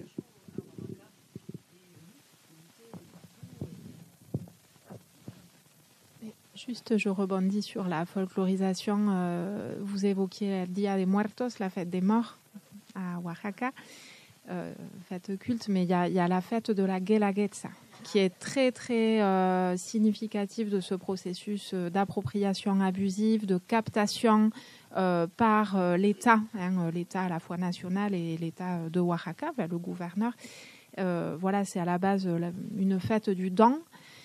Juste, je rebondis sur la folklorisation. Euh, vous évoquiez le Dia de Muertos, la fête des morts à Oaxaca, euh, fête culte, mais il y, y a la fête de la Guelaguetza, qui est très, très euh, significative de ce processus d'appropriation abusive, de captation euh, par euh, l'État, hein, l'État à la fois national et l'État de Oaxaca, ben, le gouverneur. Euh, voilà, c'est à la base la, une fête du don.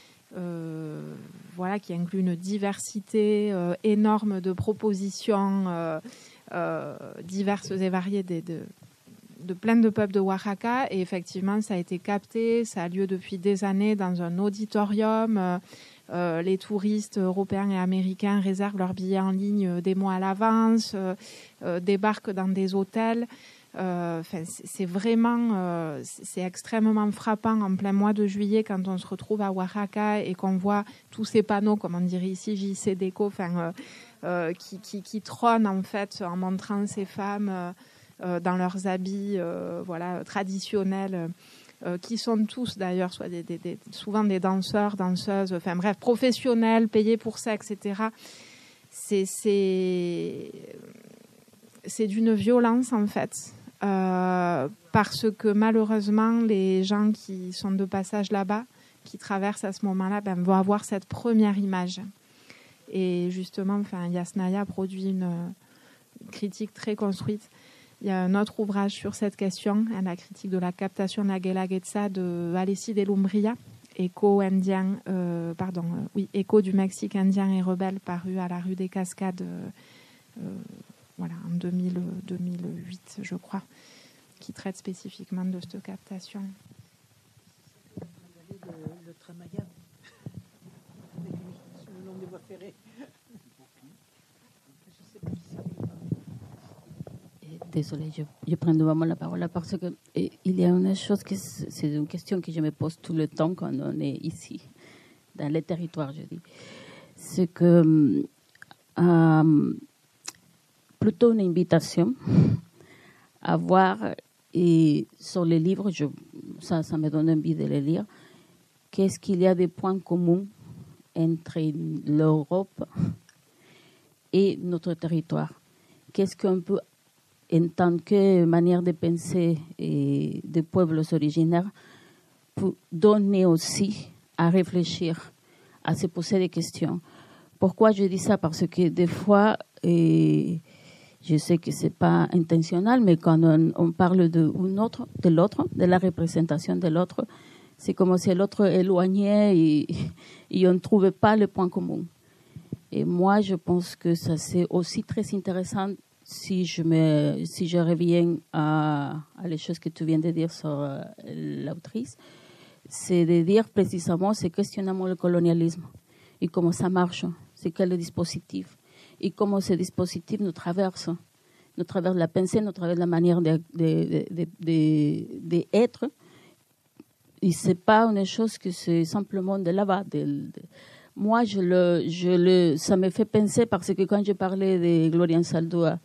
Euh, voilà, qui inclut une diversité euh, énorme de propositions euh, euh, diverses et variées de, de, de plein de peuples de Oaxaca. Et effectivement, ça a été capté, ça a lieu depuis des années dans un auditorium. Euh, euh, les touristes européens et américains réservent leurs billets en ligne des mois à l'avance, euh, euh, débarquent dans des hôtels. Euh, c'est vraiment, euh, c'est extrêmement frappant en plein mois de juillet quand on se retrouve à Oaxaca et qu'on voit tous ces panneaux, comme on dirait ici, J C Déco, enfin, euh, euh, qui, qui, qui trônent en fait en montrant ces femmes euh, euh, dans leurs habits, euh, voilà, traditionnels, euh, qui sont tous d'ailleurs soit des, des, des, souvent des danseurs, danseuses, enfin bref, professionnels, payés pour ça, et cetera. C'est, c'est, c'est d'une violence en fait. Euh, parce que malheureusement les gens qui sont de passage là-bas, qui traversent à ce moment-là, ben, vont avoir cette première image. Et justement, enfin, Yasnaya produit une, une critique très construite. Il y a un autre ouvrage sur cette question, hein, la critique de la captation de la Guelaguetza de Alessi de Lumbria, écho indien, euh, pardon, euh, oui, écho du Mexique indien et rebelle, paru à la rue des Cascades. Euh, euh, Voilà, en deux mille, deux mille huit, je crois, qui traite spécifiquement de cette captation. Le, le Tramaya, sur le long des voies ferrées. Désolée, je, je prends vraiment la parole là parce que et, il y a une chose que c'est une question que je me pose tout le temps quand on est ici, dans les territoires, je dis. C'est que euh, plutôt une invitation à voir, et sur les livres, je, ça, ça me donne envie de les lire, qu'est-ce qu'il y a de points communs entre l'Europe et notre territoire. Qu'est-ce qu'on peut, en tant que manière de penser et des peuples originaires, pour donner aussi à réfléchir, à se poser des questions. Pourquoi je dis ça? Parce que des fois, et je sais que ce n'est pas intentionnel, mais quand on, on parle de, une autre, de l'autre, de la représentation de l'autre, c'est comme si l'autre éloignait et, et on ne trouvait pas le point commun. Et moi, je pense que ça c'est aussi très intéressant si je, me, si je reviens à, à les choses que tu viens de dire sur euh, l'autrice, c'est de dire précisément ce questionnement le colonialisme et comment ça marche, c'est quel est le dispositif et comment ce dispositif nous traverse, nous traverse la pensée, nous traverse la manière d'être. De, de, de, de, de et ce n'est pas une chose que c'est simplement de là-bas. De, de, moi, je le, je le, ça me fait penser parce que quand je parlais de Gloria Anzaldúa,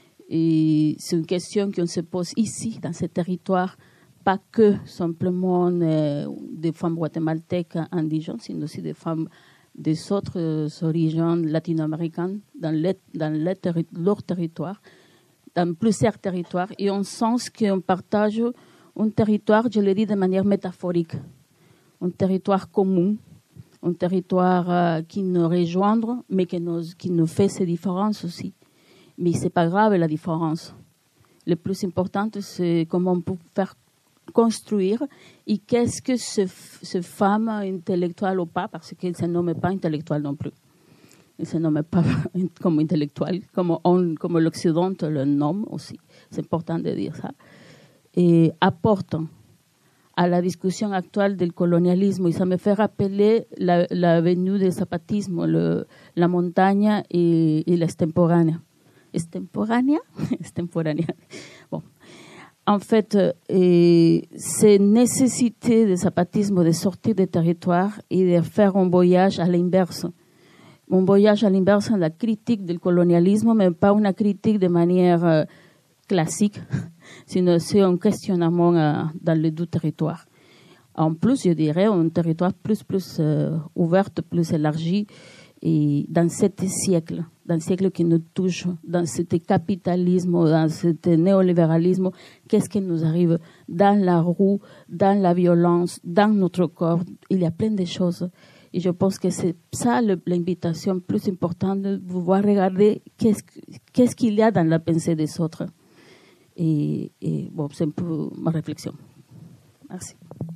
et c'est une question qu'on se pose ici, dans ce territoire, pas que simplement euh, des femmes guatémaltèques indigènes, mais aussi des femmes des autres origines latino-américaines dans, les, dans les terri- leur territoire, dans plusieurs territoires. Et on sent qu'on partage un territoire, je le dis de manière métaphorique, un territoire commun, un territoire euh, qui nous rejoint, mais qui nous, qui nous fait ces différences aussi. Mais ce n'est pas grave la différence. Le plus important, c'est comment on peut faire construire et qu'est-ce que ce, ce femme intellectuelle ou pas, parce qu'elle ne se nomme pas intellectuelle non plus. Elle ne se nomme pas comme intellectuelle, comme, on, comme l'Occident le nomme aussi. C'est important de dire ça. Et apporte à la discussion actuelle du colonialisme. Et ça me fait rappeler la, la venue du zapatisme, le, la montagne et, et l'extemporanea. Extemporanea Extemporanea. Bon. En fait, euh, c'est nécessité du zapatisme de sortir des territoires et de faire un voyage à l'inverse. Un voyage à l'inverse dans la critique du colonialisme, mais pas une critique de manière euh, classique, sinon c'est un questionnement euh, dans les deux territoires. En plus, je dirais un territoire plus, plus euh, ouvert, plus élargi, et dans ce siècle, dans le siècle qui nous touche, dans ce capitalisme, dans ce néolibéralisme, qu'est-ce qui nous arrive dans la roue, dans la violence, dans notre corps? Il y a plein de choses. Et je pense que c'est ça le, l'invitation plus importante, de pouvoir regarder qu'est-ce, qu'est-ce qu'il y a dans la pensée des autres. Et, et bon, c'est un peu ma réflexion. Merci.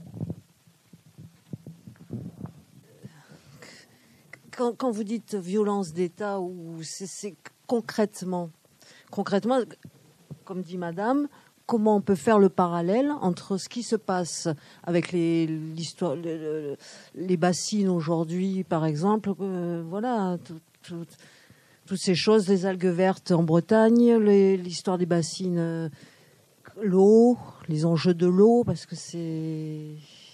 Quand, quand vous dites violence d'État, ou c'est, c'est concrètement, concrètement, comme dit Madame, comment on peut faire le parallèle entre ce qui se passe avec les, l'histoire, les, les bassines aujourd'hui, par exemple, euh, voilà, tout, tout, toutes ces choses, les algues vertes en Bretagne, les, l'histoire des bassines, euh, l'eau, les enjeux de l'eau, parce que c'est...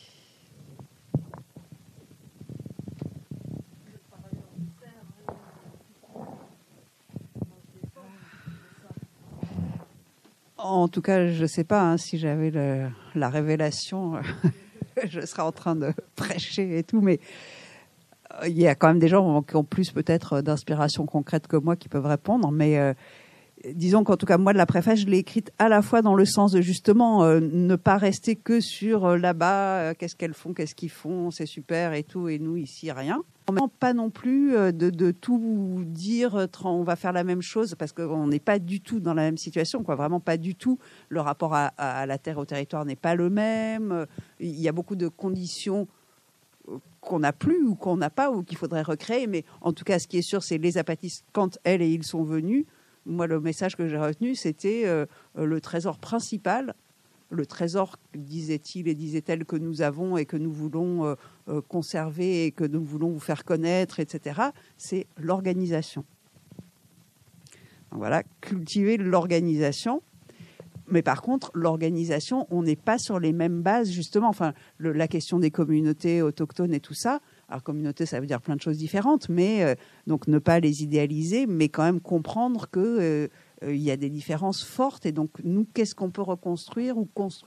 En tout cas, je ne sais pas hein, si j'avais le, la révélation, je serais en train de prêcher et tout, mais il y a quand même des gens qui ont plus peut-être d'inspiration concrète que moi qui peuvent répondre. Mais euh, disons qu'en tout cas, moi, de la préface, je l'ai écrite à la fois dans le sens de justement euh, ne pas rester que sur euh, là-bas, euh, qu'est-ce qu'elles font, qu'est-ce qu'ils font, c'est super et tout, et nous, ici, rien. Pas non plus de, de tout dire, on va faire la même chose, parce qu'on n'est pas du tout dans la même situation, quoi. Vraiment pas du tout. Le rapport à, à la terre, au territoire n'est pas le même. Il y a beaucoup de conditions qu'on n'a plus ou qu'on n'a pas ou qu'il faudrait recréer. Mais en tout cas, ce qui est sûr, c'est les zapatistes, quand elles et ils sont venus, moi, le message que j'ai retenu, c'était euh, le trésor principal. Le trésor, disait-il et disait-elle, que nous avons et que nous voulons euh, euh, conserver et que nous voulons vous faire connaître, et cetera, c'est l'organisation. Donc voilà, cultiver l'organisation. Mais par contre, l'organisation, on n'est pas sur les mêmes bases, justement. Enfin, le, la question des communautés autochtones et tout ça. Alors, communauté, ça veut dire plein de choses différentes, mais euh, donc ne pas les idéaliser, mais quand même comprendre que... Euh, il y a des différences fortes et donc nous, qu'est-ce qu'on peut reconstruire ou construire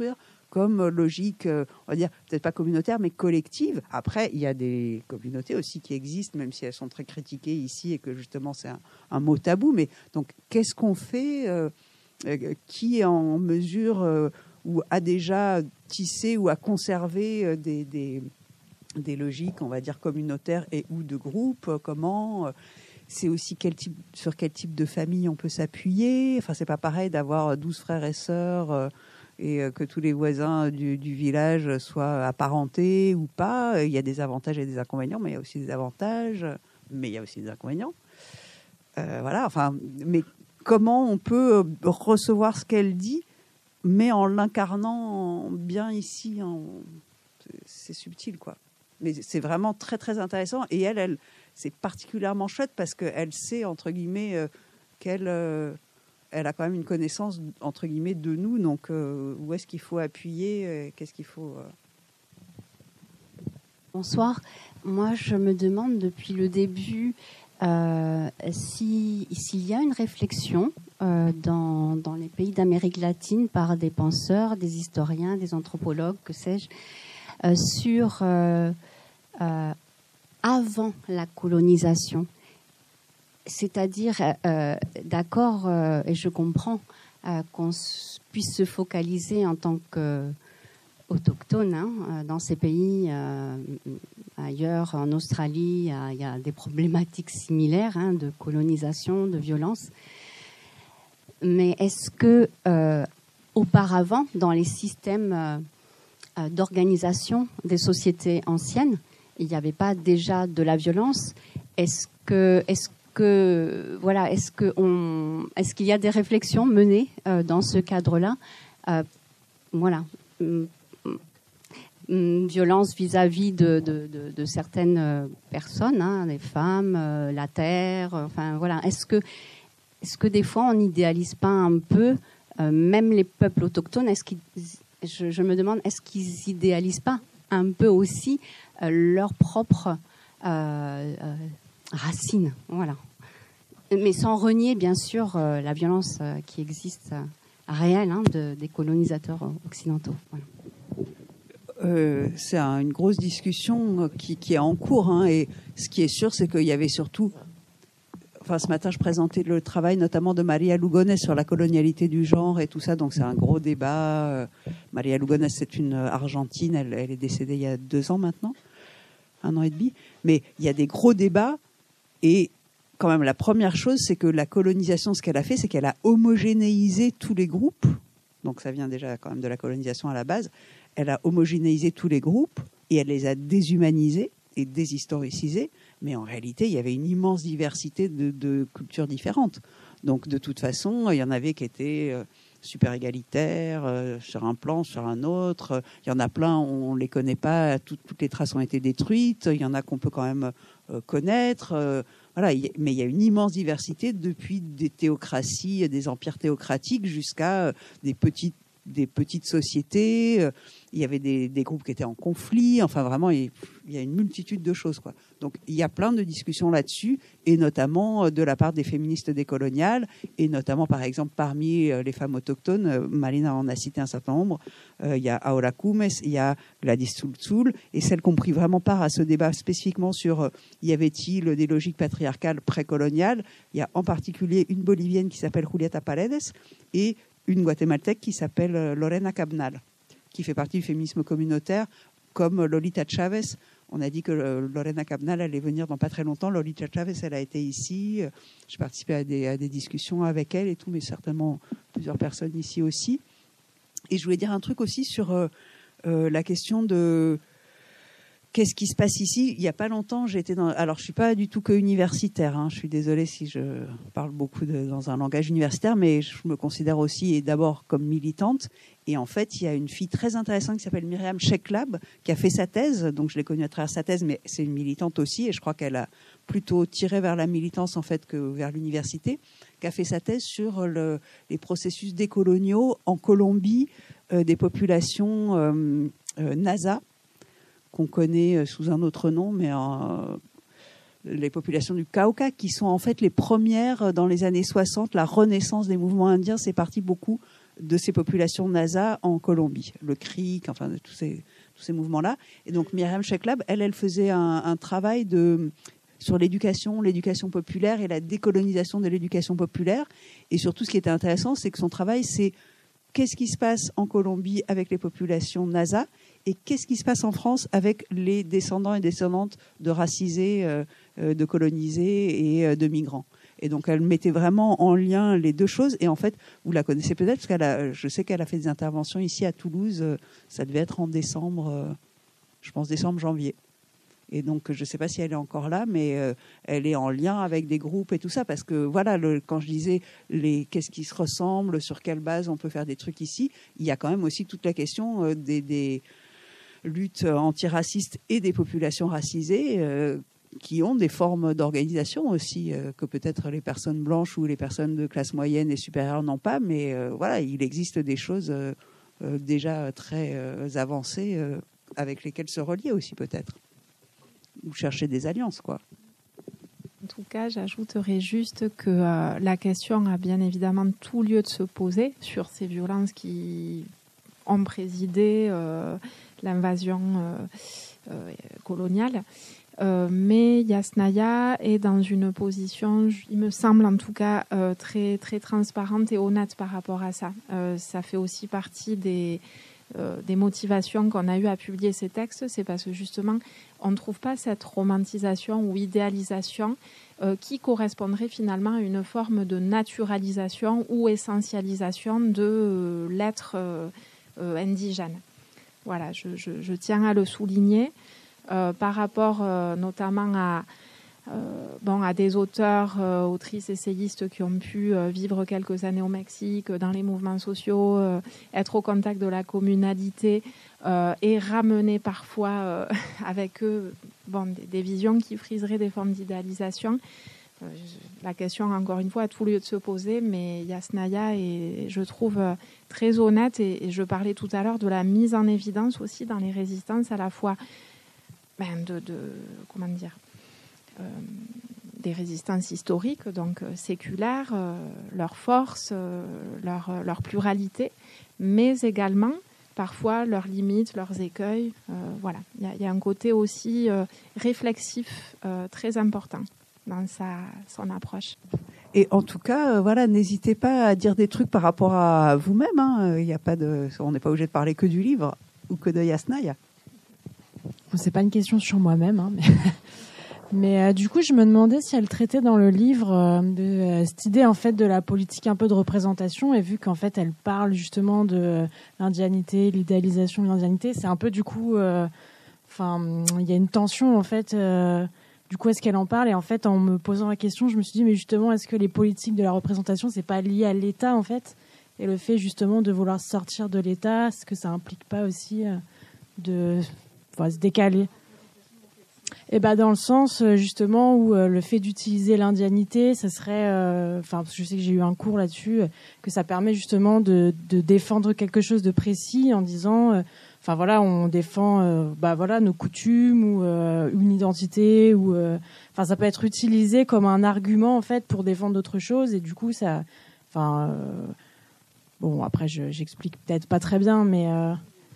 comme logique, euh, on va dire, peut-être pas communautaire, mais collective. Après, il y a des communautés aussi qui existent, même si elles sont très critiquées ici et que justement c'est un, un mot tabou. Mais donc, qu'est-ce qu'on fait euh, euh, Qui est en mesure euh, ou a déjà tissé ou a conservé euh, des, des, des logiques, on va dire, communautaires et ou de groupe euh, Comment euh, c'est aussi quel type, sur quel type de famille on peut s'appuyer. Enfin, c'est pas pareil d'avoir douze frères et sœurs euh, et euh, que tous les voisins du, du village soient apparentés ou pas. Il y a des avantages et des inconvénients, mais il y a aussi des avantages, mais il y a aussi des inconvénients. Euh, voilà, enfin, mais comment on peut recevoir ce qu'elle dit, mais en l'incarnant bien ici, en... c'est subtil, quoi. Mais c'est vraiment très, très intéressant. Et elle, elle c'est particulièrement chouette parce qu'elle sait, entre guillemets, euh, qu'elle euh, elle a quand même une connaissance, entre guillemets, de nous. Donc, euh, où est-ce qu'il faut appuyer euh, Qu'est-ce qu'il faut... Euh... Bonsoir. Moi, je me demande depuis le début euh, si, s'il y a une réflexion euh, dans, dans les pays d'Amérique latine par des penseurs, des historiens, des anthropologues, que sais-je, euh, sur... Euh, euh, avant la colonisation, c'est-à-dire, euh, d'accord, euh, et je comprends euh, qu'on s- puisse se focaliser en tant qu'autochtone hein, dans ces pays, euh, ailleurs, en Australie, il y a des problématiques similaires hein, de colonisation, de violence. Mais est-ce que, euh, auparavant, dans les systèmes euh, d'organisation des sociétés anciennes, il n'y avait pas déjà de la violence? Est-ce que, est-ce que, voilà, est-ce que on, est-ce qu'il y a des réflexions menées euh, dans ce cadre-là? euh, Voilà, une violence vis-à-vis de, de, de, de certaines personnes, hein, les femmes, euh, la terre. Enfin voilà, est-ce que, est-ce que des fois on n'idéalise pas un peu, euh, même les peuples autochtones? Est-ce qu'ils, je, je me demande, est-ce qu'ils idéalisent pas un peu aussi leurs propres euh, euh, racines, voilà. Mais sans renier, bien sûr, euh, la violence euh, qui existe euh, réelle hein, de, des colonisateurs occidentaux. Voilà. Euh, c'est un, une grosse discussion qui, qui est en cours. Hein, et ce qui est sûr, c'est qu'il y avait surtout... Enfin, ce matin, je présentais le travail notamment de Maria Lugones sur la colonialité du genre et tout ça. Donc, c'est un gros débat. Maria Lugones, c'est une Argentine. Elle, elle est décédée il y a deux ans maintenant. Un an et demi. Mais il y a des gros débats. Et quand même, la première chose, c'est que la colonisation, ce qu'elle a fait, c'est qu'elle a homogénéisé tous les groupes. Donc, ça vient déjà quand même de la colonisation à la base. Elle a homogénéisé tous les groupes et elle les a déshumanisés et déshistoricisés. Mais en réalité, il y avait une immense diversité de, de cultures différentes. Donc, de toute façon, il y en avait qui étaient euh, super égalitaires, euh, sur un plan, sur un autre. Il y en a plein, on ne les connaît pas, tout, toutes les traces ont été détruites. Il y en a qu'on peut quand même euh, connaître. Euh, voilà, y, mais il y a une immense diversité depuis des théocraties, des empires théocratiques, jusqu'à euh, des petites des petites sociétés, euh, il y avait des, des groupes qui étaient en conflit, enfin vraiment, il, il y a une multitude de choses, quoi. Donc il y a plein de discussions là-dessus, et notamment euh, de la part des féministes décoloniales, et notamment par exemple parmi euh, les femmes autochtones, euh, Marina en a cité un certain nombre, euh, il y a Aura Kumes, il y a Gladys Tzultzul, et celles qui ont pris vraiment part à ce débat spécifiquement sur euh, y avait-il des logiques patriarcales précoloniales, il y a en particulier une Bolivienne qui s'appelle Julieta Paredes, et une guatémaltèque qui s'appelle Lorena Cabnal, qui fait partie du féminisme communautaire, comme Lolita Chavez. On a dit que Lorena Cabnal allait venir dans pas très longtemps. Lolita Chavez, elle a été ici. J'ai participé à des, à des discussions avec elle et tout, mais certainement plusieurs personnes ici aussi. Et je voulais dire un truc aussi sur euh, euh, la question de... Qu'est-ce qui se passe ici? Il n'y a pas longtemps, j'étais dans... Alors, je ne suis pas du tout que universitaire. Hein. Je suis désolée si je parle beaucoup de... dans un langage universitaire, mais je me considère aussi, et d'abord, comme militante. Et en fait, il y a une fille très intéressante qui s'appelle Myriam Sheklab, qui a fait sa thèse. Donc, je l'ai connue à travers sa thèse, mais c'est une militante aussi. Et je crois qu'elle a plutôt tiré vers la militance, en fait, que vers l'université, qui a fait sa thèse sur le... les processus décoloniaux en Colombie euh, des populations euh, euh, Nasa, qu'on connaît sous un autre nom, mais euh, les populations du Cauca, qui sont en fait les premières dans les années soixante. La renaissance des mouvements indiens, c'est parti beaucoup de ces populations Nasa en Colombie, le C R I C, enfin de tous ces, tous ces mouvements-là. Et donc Myriam Sheklab, elle, elle faisait un, un travail de, sur l'éducation, l'éducation populaire et la décolonisation de l'éducation populaire. Et surtout, ce qui était intéressant, c'est que son travail, c'est qu'est-ce qui se passe en Colombie avec les populations Nasa et qu'est-ce qui se passe en France avec les descendants et descendantes de racisés, euh, de colonisés et euh, de migrants. Et donc, elle mettait vraiment en lien les deux choses. Et en fait, vous la connaissez peut-être, parce qu'elle a, je sais qu'elle a fait des interventions ici à Toulouse. Ça devait être en décembre, je pense décembre, janvier. Et donc, je ne sais pas si elle est encore là, mais euh, elle est en lien avec des groupes et tout ça. Parce que, voilà, le, quand je disais les, qu'est-ce qui se ressemble, sur quelle base on peut faire des trucs ici, il y a quand même aussi toute la question euh, des, des luttes antiracistes et des populations racisées euh, qui ont des formes d'organisation aussi, euh, que peut-être les personnes blanches ou les personnes de classe moyenne et supérieure n'ont pas. Mais euh, voilà, il existe des choses euh, euh, déjà très euh, avancées euh, avec lesquelles se relier aussi peut-être. Ou chercher des alliances, quoi. En tout cas, j'ajouterais juste que euh, la question a bien évidemment tout lieu de se poser sur ces violences qui ont présidé euh, l'invasion euh, euh, coloniale. Euh, mais Yasnaya est dans une position, il me semble en tout cas, euh, très, très transparente et honnête par rapport à ça. Euh, ça fait aussi partie des... Euh, des motivations qu'on a eu à publier ces textes, c'est parce que justement on ne trouve pas cette romantisation ou idéalisation euh, qui correspondrait finalement à une forme de naturalisation ou essentialisation de euh, l'être euh, euh, indigène. Voilà, je, je, je tiens à le souligner euh, par rapport euh, notamment à Euh, bon, à des auteurs, euh, autrices, essayistes qui ont pu euh, vivre quelques années au Mexique, dans les mouvements sociaux, euh, être au contact de la communalité euh, et ramener parfois euh, avec eux bon, des, des visions qui friseraient des formes d'idéalisation. Euh, je, la question, encore une fois, a tout lieu de se poser, mais Yasnaya est, je trouve, euh, très honnête et, et je parlais tout à l'heure de la mise en évidence aussi dans les résistances à la fois ben, de, de, comment dire, Euh, des résistances historiques, donc euh, séculaires, euh, leur force, euh, leur, leur pluralité, mais également parfois leurs limites, leurs écueils. Euh, voilà, il y, y a un côté aussi euh, réflexif euh, très important dans sa, son approche. Et en tout cas, euh, voilà, n'hésitez pas à dire des trucs par rapport à vous-même. Hein. Il y a pas de, on n'est pas obligé de parler que du livre ou que de Yasnaya. C'est pas une question sur moi-même, hein, mais... Mais euh, du coup, je me demandais si elle traitait dans le livre euh, de euh, cette idée en fait de la politique un peu de représentation, et vu qu'en fait elle parle justement de euh, l'indianité, l'idéalisation de l'indianité, c'est un peu du coup, enfin, euh, il y a une tension en fait. Euh, du coup, est-ce qu'elle en parle? Et en fait, en me posant la question, je me suis dit, mais justement, est-ce que les politiques de la représentation, c'est pas lié à l'État en fait? Et le fait justement de vouloir sortir de l'État, est-ce que ça implique pas aussi euh, de enfin, se décaler? Et ben dans le sens justement où euh, le fait d'utiliser l'indianité, ça serait, enfin euh, je sais que j'ai eu un cours là-dessus, euh, que ça permet justement de, de défendre quelque chose de précis en disant, enfin euh, voilà, on défend, euh, bah voilà, nos coutumes ou euh, une identité ou, enfin euh, ça peut être utilisé comme un argument en fait pour défendre d'autres choses et du coup ça, enfin euh, bon après je, j'explique peut-être pas très bien mais euh,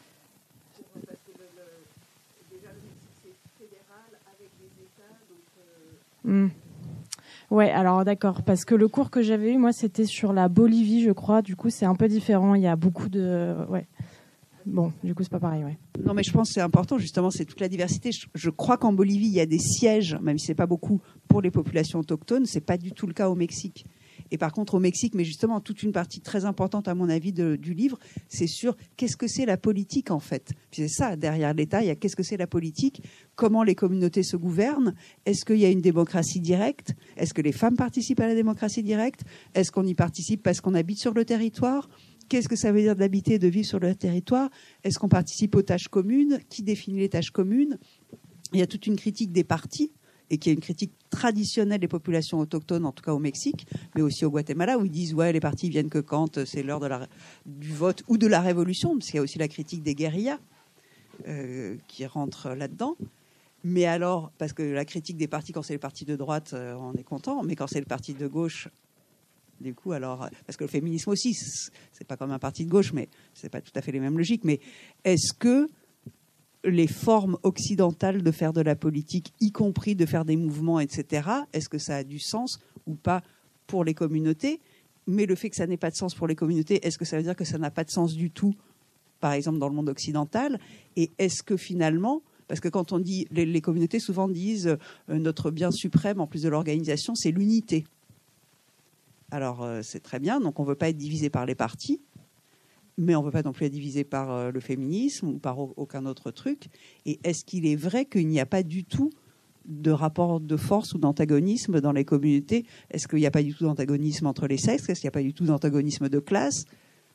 Mmh. Ouais, alors d'accord, parce que le cours que j'avais eu, moi, c'était sur la Bolivie, je crois. Du coup, c'est un peu différent. Il y a beaucoup de, ouais. Bon, du coup, c'est pas pareil, ouais. Non, mais je pense que c'est important, justement, c'est toute la diversité. Je, je crois qu'en Bolivie, il y a des sièges, même si c'est pas beaucoup, pour les populations autochtones. C'est pas du tout le cas au Mexique. Et par contre, au Mexique, mais justement, toute une partie très importante, à mon avis, de, du livre, c'est sur qu'est-ce que c'est la politique, en fait. Puis c'est ça, derrière l'État, il y a qu'est-ce que c'est la politique, comment les communautés se gouvernent, est-ce qu'il y a une démocratie directe, est-ce que les femmes participent à la démocratie directe, est-ce qu'on y participe parce qu'on habite sur le territoire, qu'est-ce que ça veut dire d'habiter, de vivre sur le territoire, est-ce qu'on participe aux tâches communes, qui définit les tâches communes. Il y a toute une critique des partis, et qui est une critique traditionnelle des populations autochtones, en tout cas au Mexique, mais aussi au Guatemala, où ils disent ouais, les partis viennent que quand c'est l'heure de la, du vote ou de la révolution, parce qu'il y a aussi la critique des guérillas euh, qui rentre là-dedans. Mais alors, parce que la critique des partis, quand c'est les partis de droite, euh, on est content, mais quand c'est le parti de gauche, Du coup, alors, parce que le féminisme aussi, c'est pas comme un parti de gauche, mais c'est pas tout à fait les mêmes logiques. Mais est-ce que les formes occidentales de faire de la politique, y compris de faire des mouvements, et cetera, est-ce que ça a du sens ou pas pour les communautés? Mais le fait que ça n'ait pas de sens pour les communautés, est-ce que ça veut dire que ça n'a pas de sens du tout, par exemple, dans le monde occidental? Et est-ce que finalement, parce que quand on dit, les, les communautés souvent disent euh, notre bien suprême, en plus de l'organisation, c'est l'unité. Alors, euh, c'est très bien, donc on ne veut pas être divisé par les partis, mais on ne veut pas non plus être divisé par euh, le féminisme ou par au, aucun autre truc. Et est-ce qu'il est vrai qu'il n'y a pas du tout de rapport de force ou d'antagonisme dans les communautés? Est-ce qu'il n'y a pas du tout d'antagonisme entre les sexes? Est-ce qu'il n'y a pas du tout d'antagonisme de classe?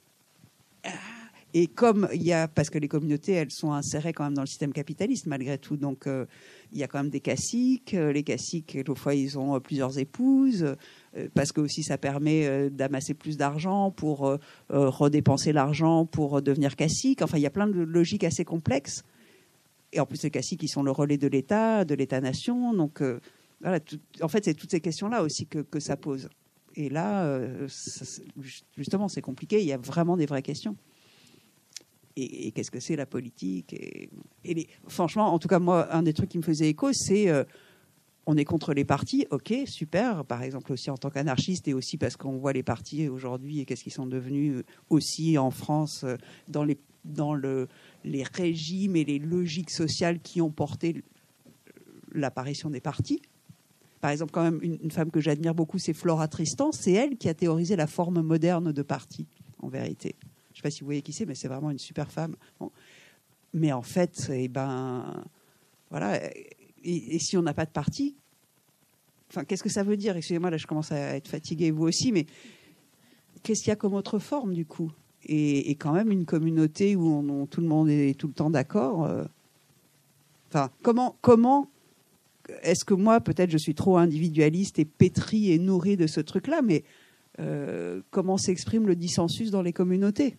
Et comme il y a, parce que les communautés, elles sont insérées quand même dans le système capitaliste malgré tout, donc euh, il y a quand même des caciques. Les caciques, quelquefois, ils ont euh, plusieurs épouses, euh, parce que aussi ça permet euh, d'amasser plus d'argent pour euh, euh, redépenser l'argent pour euh, devenir cacique. Enfin, il y a plein de logiques assez complexes. Et en plus, les caciques, ils sont le relais de l'État, de l'État-nation. Donc, euh, voilà, tout, en fait, c'est toutes ces questions-là aussi que, que ça pose. Et là, euh, ça, justement, c'est compliqué. Il y a vraiment des vraies questions. Et, et qu'est-ce que c'est la politique? Et, et les, franchement, en tout cas, moi, un des trucs qui me faisait écho, c'est euh, on est contre les partis, ok, super. Par exemple, aussi en tant qu'anarchiste, et aussi parce qu'on voit les partis aujourd'hui et qu'est-ce qu'ils sont devenus aussi en France dans les dans le, les régimes et les logiques sociales qui ont porté l'apparition des partis. Par exemple, quand même, une, une femme que j'admire beaucoup, c'est Flora Tristan. C'est elle qui a théorisé la forme moderne de parti, en vérité. Je ne sais pas si vous voyez qui c'est, mais c'est vraiment une super femme. Bon. Mais en fait, eh ben, voilà. Et, et si on n'a pas de parti, enfin, qu'est-ce que ça veut dire? Excusez-moi, là, je commence à être fatiguée, vous aussi, mais qu'est-ce qu'il y a comme autre forme, du coup? Et, et quand même, une communauté où on, on, tout le monde est tout le temps d'accord. Euh, enfin, comment, comment est-ce que moi, peut-être, je suis trop individualiste et pétrie et nourrie de ce truc-là, mais euh, comment s'exprime le dissensus dans les communautés?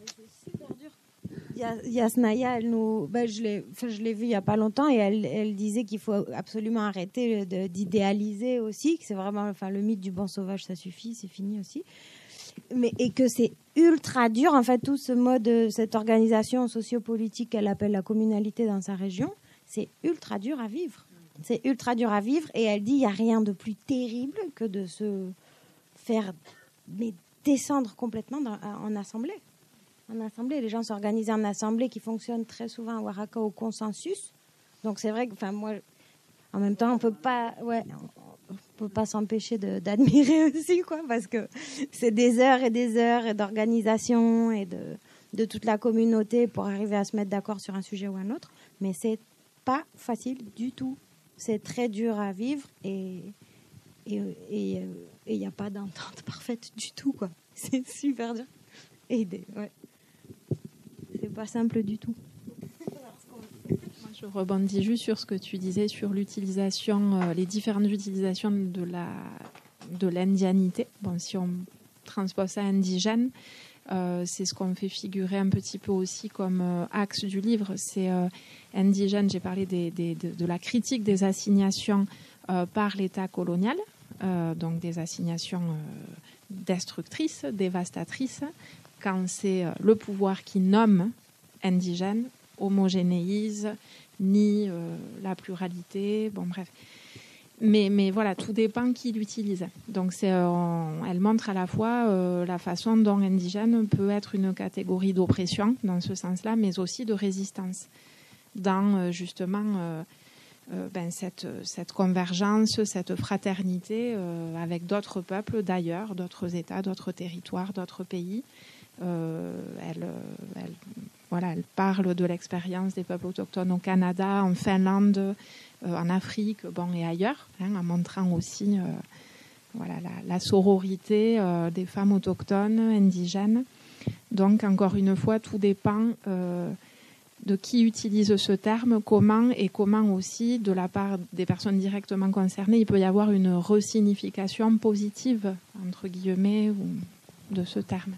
Yasnaya, elle nous, ben je l'ai, enfin, je l'ai vue il n'y a pas longtemps et elle, elle disait qu'il faut absolument arrêter de, d'idéaliser aussi, que c'est vraiment, enfin, le mythe du bon sauvage, ça suffit, c'est fini aussi. Mais, et que c'est ultra dur, en fait, tout ce mode, cette organisation sociopolitique qu'elle appelle la communalité dans sa région, c'est ultra dur à vivre. C'est ultra dur à vivre. Et elle dit, il n'y a rien de plus terrible que de se faire mais, descendre complètement dans, en assemblée. En assemblée, les gens s'organisent en assemblée qui fonctionne très souvent à Oaxaca au consensus. Donc c'est vrai que, enfin, moi, en même temps, on peut pas, ouais, on peut pas s'empêcher de, d'admirer aussi, quoi, parce que c'est des heures et des heures d'organisation et de, de toute la communauté pour arriver à se mettre d'accord sur un sujet ou un autre. Mais c'est pas facile du tout. C'est très dur à vivre et et et il n'y a pas d'entente parfaite du tout, quoi. C'est super dur. Et des, ouais. C'est pas simple du tout. Moi, je rebondis juste sur ce que tu disais sur l'utilisation, euh, les différentes utilisations de la de l'indianité. Bon, si on transpose ça indigène, euh, c'est ce qu'on fait figurer un petit peu aussi comme euh, axe du livre. C'est euh, indigène. J'ai parlé des, des, de, de la critique des assignations euh, par l'État colonial, euh, donc des assignations euh, destructrices, dévastatrices. Quand c'est le pouvoir qui nomme indigène, homogénéise, nie euh, la pluralité, bon bref. Mais, mais voilà, tout dépend qui l'utilise. Donc c'est, euh, elle montre à la fois euh, la façon dont indigène peut être une catégorie d'oppression, dans ce sens-là, mais aussi de résistance, dans euh, justement euh, euh, ben, cette, cette convergence, cette fraternité euh, avec d'autres peuples d'ailleurs, d'autres États, d'autres territoires, d'autres pays. Euh, elle, elle, voilà, elle parle de l'expérience des peuples autochtones au Canada, en Finlande, euh, en Afrique, bon, et ailleurs, hein, en montrant aussi euh, voilà, la, la sororité euh, des femmes autochtones, indigènes. Donc, encore une fois, tout dépend euh, de qui utilise ce terme, comment, et comment aussi, de la part des personnes directement concernées, il peut y avoir une resignification positive, entre guillemets, ou, de ce terme.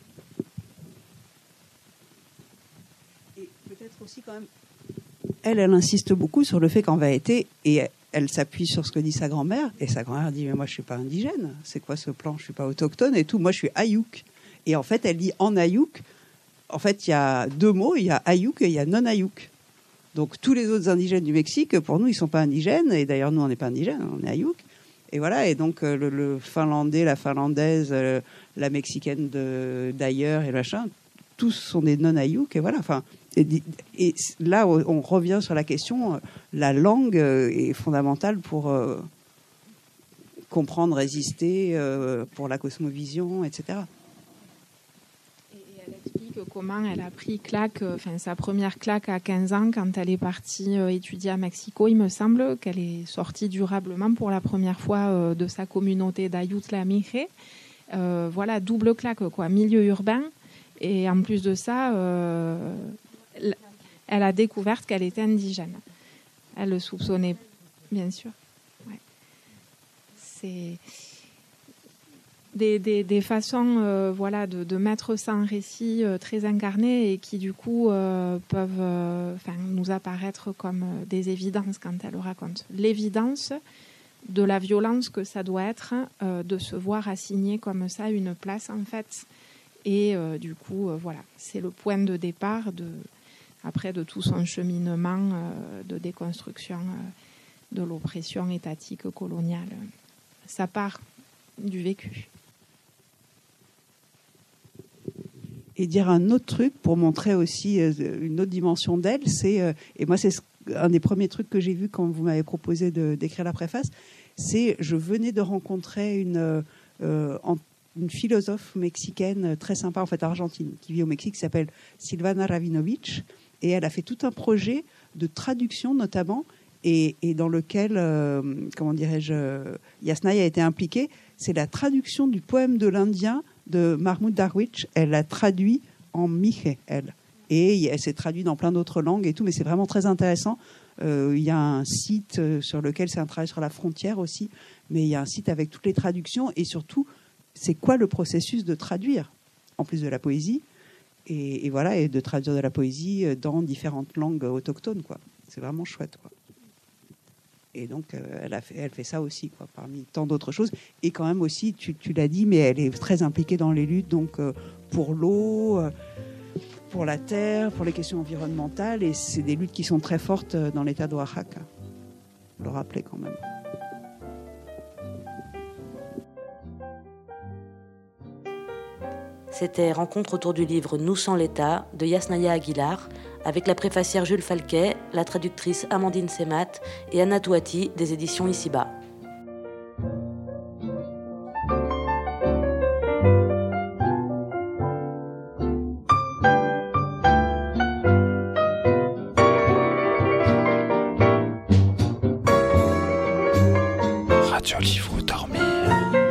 Aussi quand même, elle, elle insiste beaucoup sur le fait qu'en vérité, et elle s'appuie sur ce que dit sa grand-mère, et sa grand-mère dit « mais moi je suis pas indigène, c'est quoi ce plan, je suis pas autochtone et tout, moi je suis Ayuk ». Et en fait, elle dit en Ayuk, en fait, il y a deux mots, il y a Ayuk et il y a non-Ayuk. Donc tous les autres indigènes du Mexique, pour nous, ils sont pas indigènes, et d'ailleurs nous, on n'est pas indigènes, on est Ayuk. Et voilà, et donc le, le finlandais, la finlandaise, euh, la mexicaine de, d'ailleurs et machin, tous sont des non-Ayuk, et voilà, enfin... Et, et là, on revient sur la question, la langue est fondamentale pour euh, comprendre, résister, euh, pour la cosmovision, et cetera. Et elle explique comment elle a pris claque, enfin, sa première claque à quinze ans quand elle est partie euh, étudier à Mexico. Il me semble qu'elle est sortie durablement pour la première fois euh, de sa communauté d'Ayutla Mije. Euh, voilà, double claque, quoi, milieu urbain. Et en plus de ça... Euh, elle a découvert qu'elle était indigène. Elle le soupçonnait, bien sûr. Ouais. C'est des, des, des façons euh, voilà, de, de mettre ça en récit euh, très incarné et qui, du coup, euh, peuvent euh, nous apparaître comme des évidences quand elle le raconte. L'évidence de la violence que ça doit être euh, de se voir assigner comme ça une place, en fait. Et euh, du coup, euh, voilà, c'est le point de départ de... après de tout son cheminement euh, de déconstruction euh, de l'oppression étatique coloniale. Ça part du vécu. Et dire un autre truc pour montrer aussi euh, une autre dimension d'elle, c'est, euh, et moi c'est un des premiers trucs que j'ai vu quand vous m'avez proposé de, d'écrire la préface, c'est je venais de rencontrer une, euh, en, une philosophe mexicaine très sympa, en fait argentine, qui vit au Mexique, qui s'appelle Silvana Rabinovich. Et elle a fait tout un projet de traduction notamment, et, et dans lequel, euh, comment dirais-je, Yasnaya a été impliquée. C'est la traduction du poème de l'Indien de Mahmoud Darwich. Elle l'a traduit en Mije, elle. Et elle s'est traduite dans plein d'autres langues et tout, mais c'est vraiment très intéressant. Euh, il y a un site sur lequel c'est un travail sur la frontière aussi, mais il y a un site avec toutes les traductions, et surtout, c'est quoi le processus de traduire, en plus de la poésie. Et, et voilà, et de traduire de la poésie dans différentes langues autochtones, quoi. C'est vraiment chouette, quoi. Et donc, euh, elle, a fait, elle fait ça aussi, quoi, parmi tant d'autres choses. Et quand même aussi, tu, tu l'as dit, mais elle est très impliquée dans les luttes, donc euh, pour l'eau, euh, pour la terre, pour les questions environnementales. Et c'est des luttes qui sont très fortes dans l'État d'Oaxaca. Je le rappelais quand même. C'était Rencontre autour du livre Nous sans l'État de Yasnaya Aguilar, avec la préfacière Jules Falquet, la traductrice Amandine Semat et Anna Touati des éditions Ici-Bas. Radio Livre ou Dormir.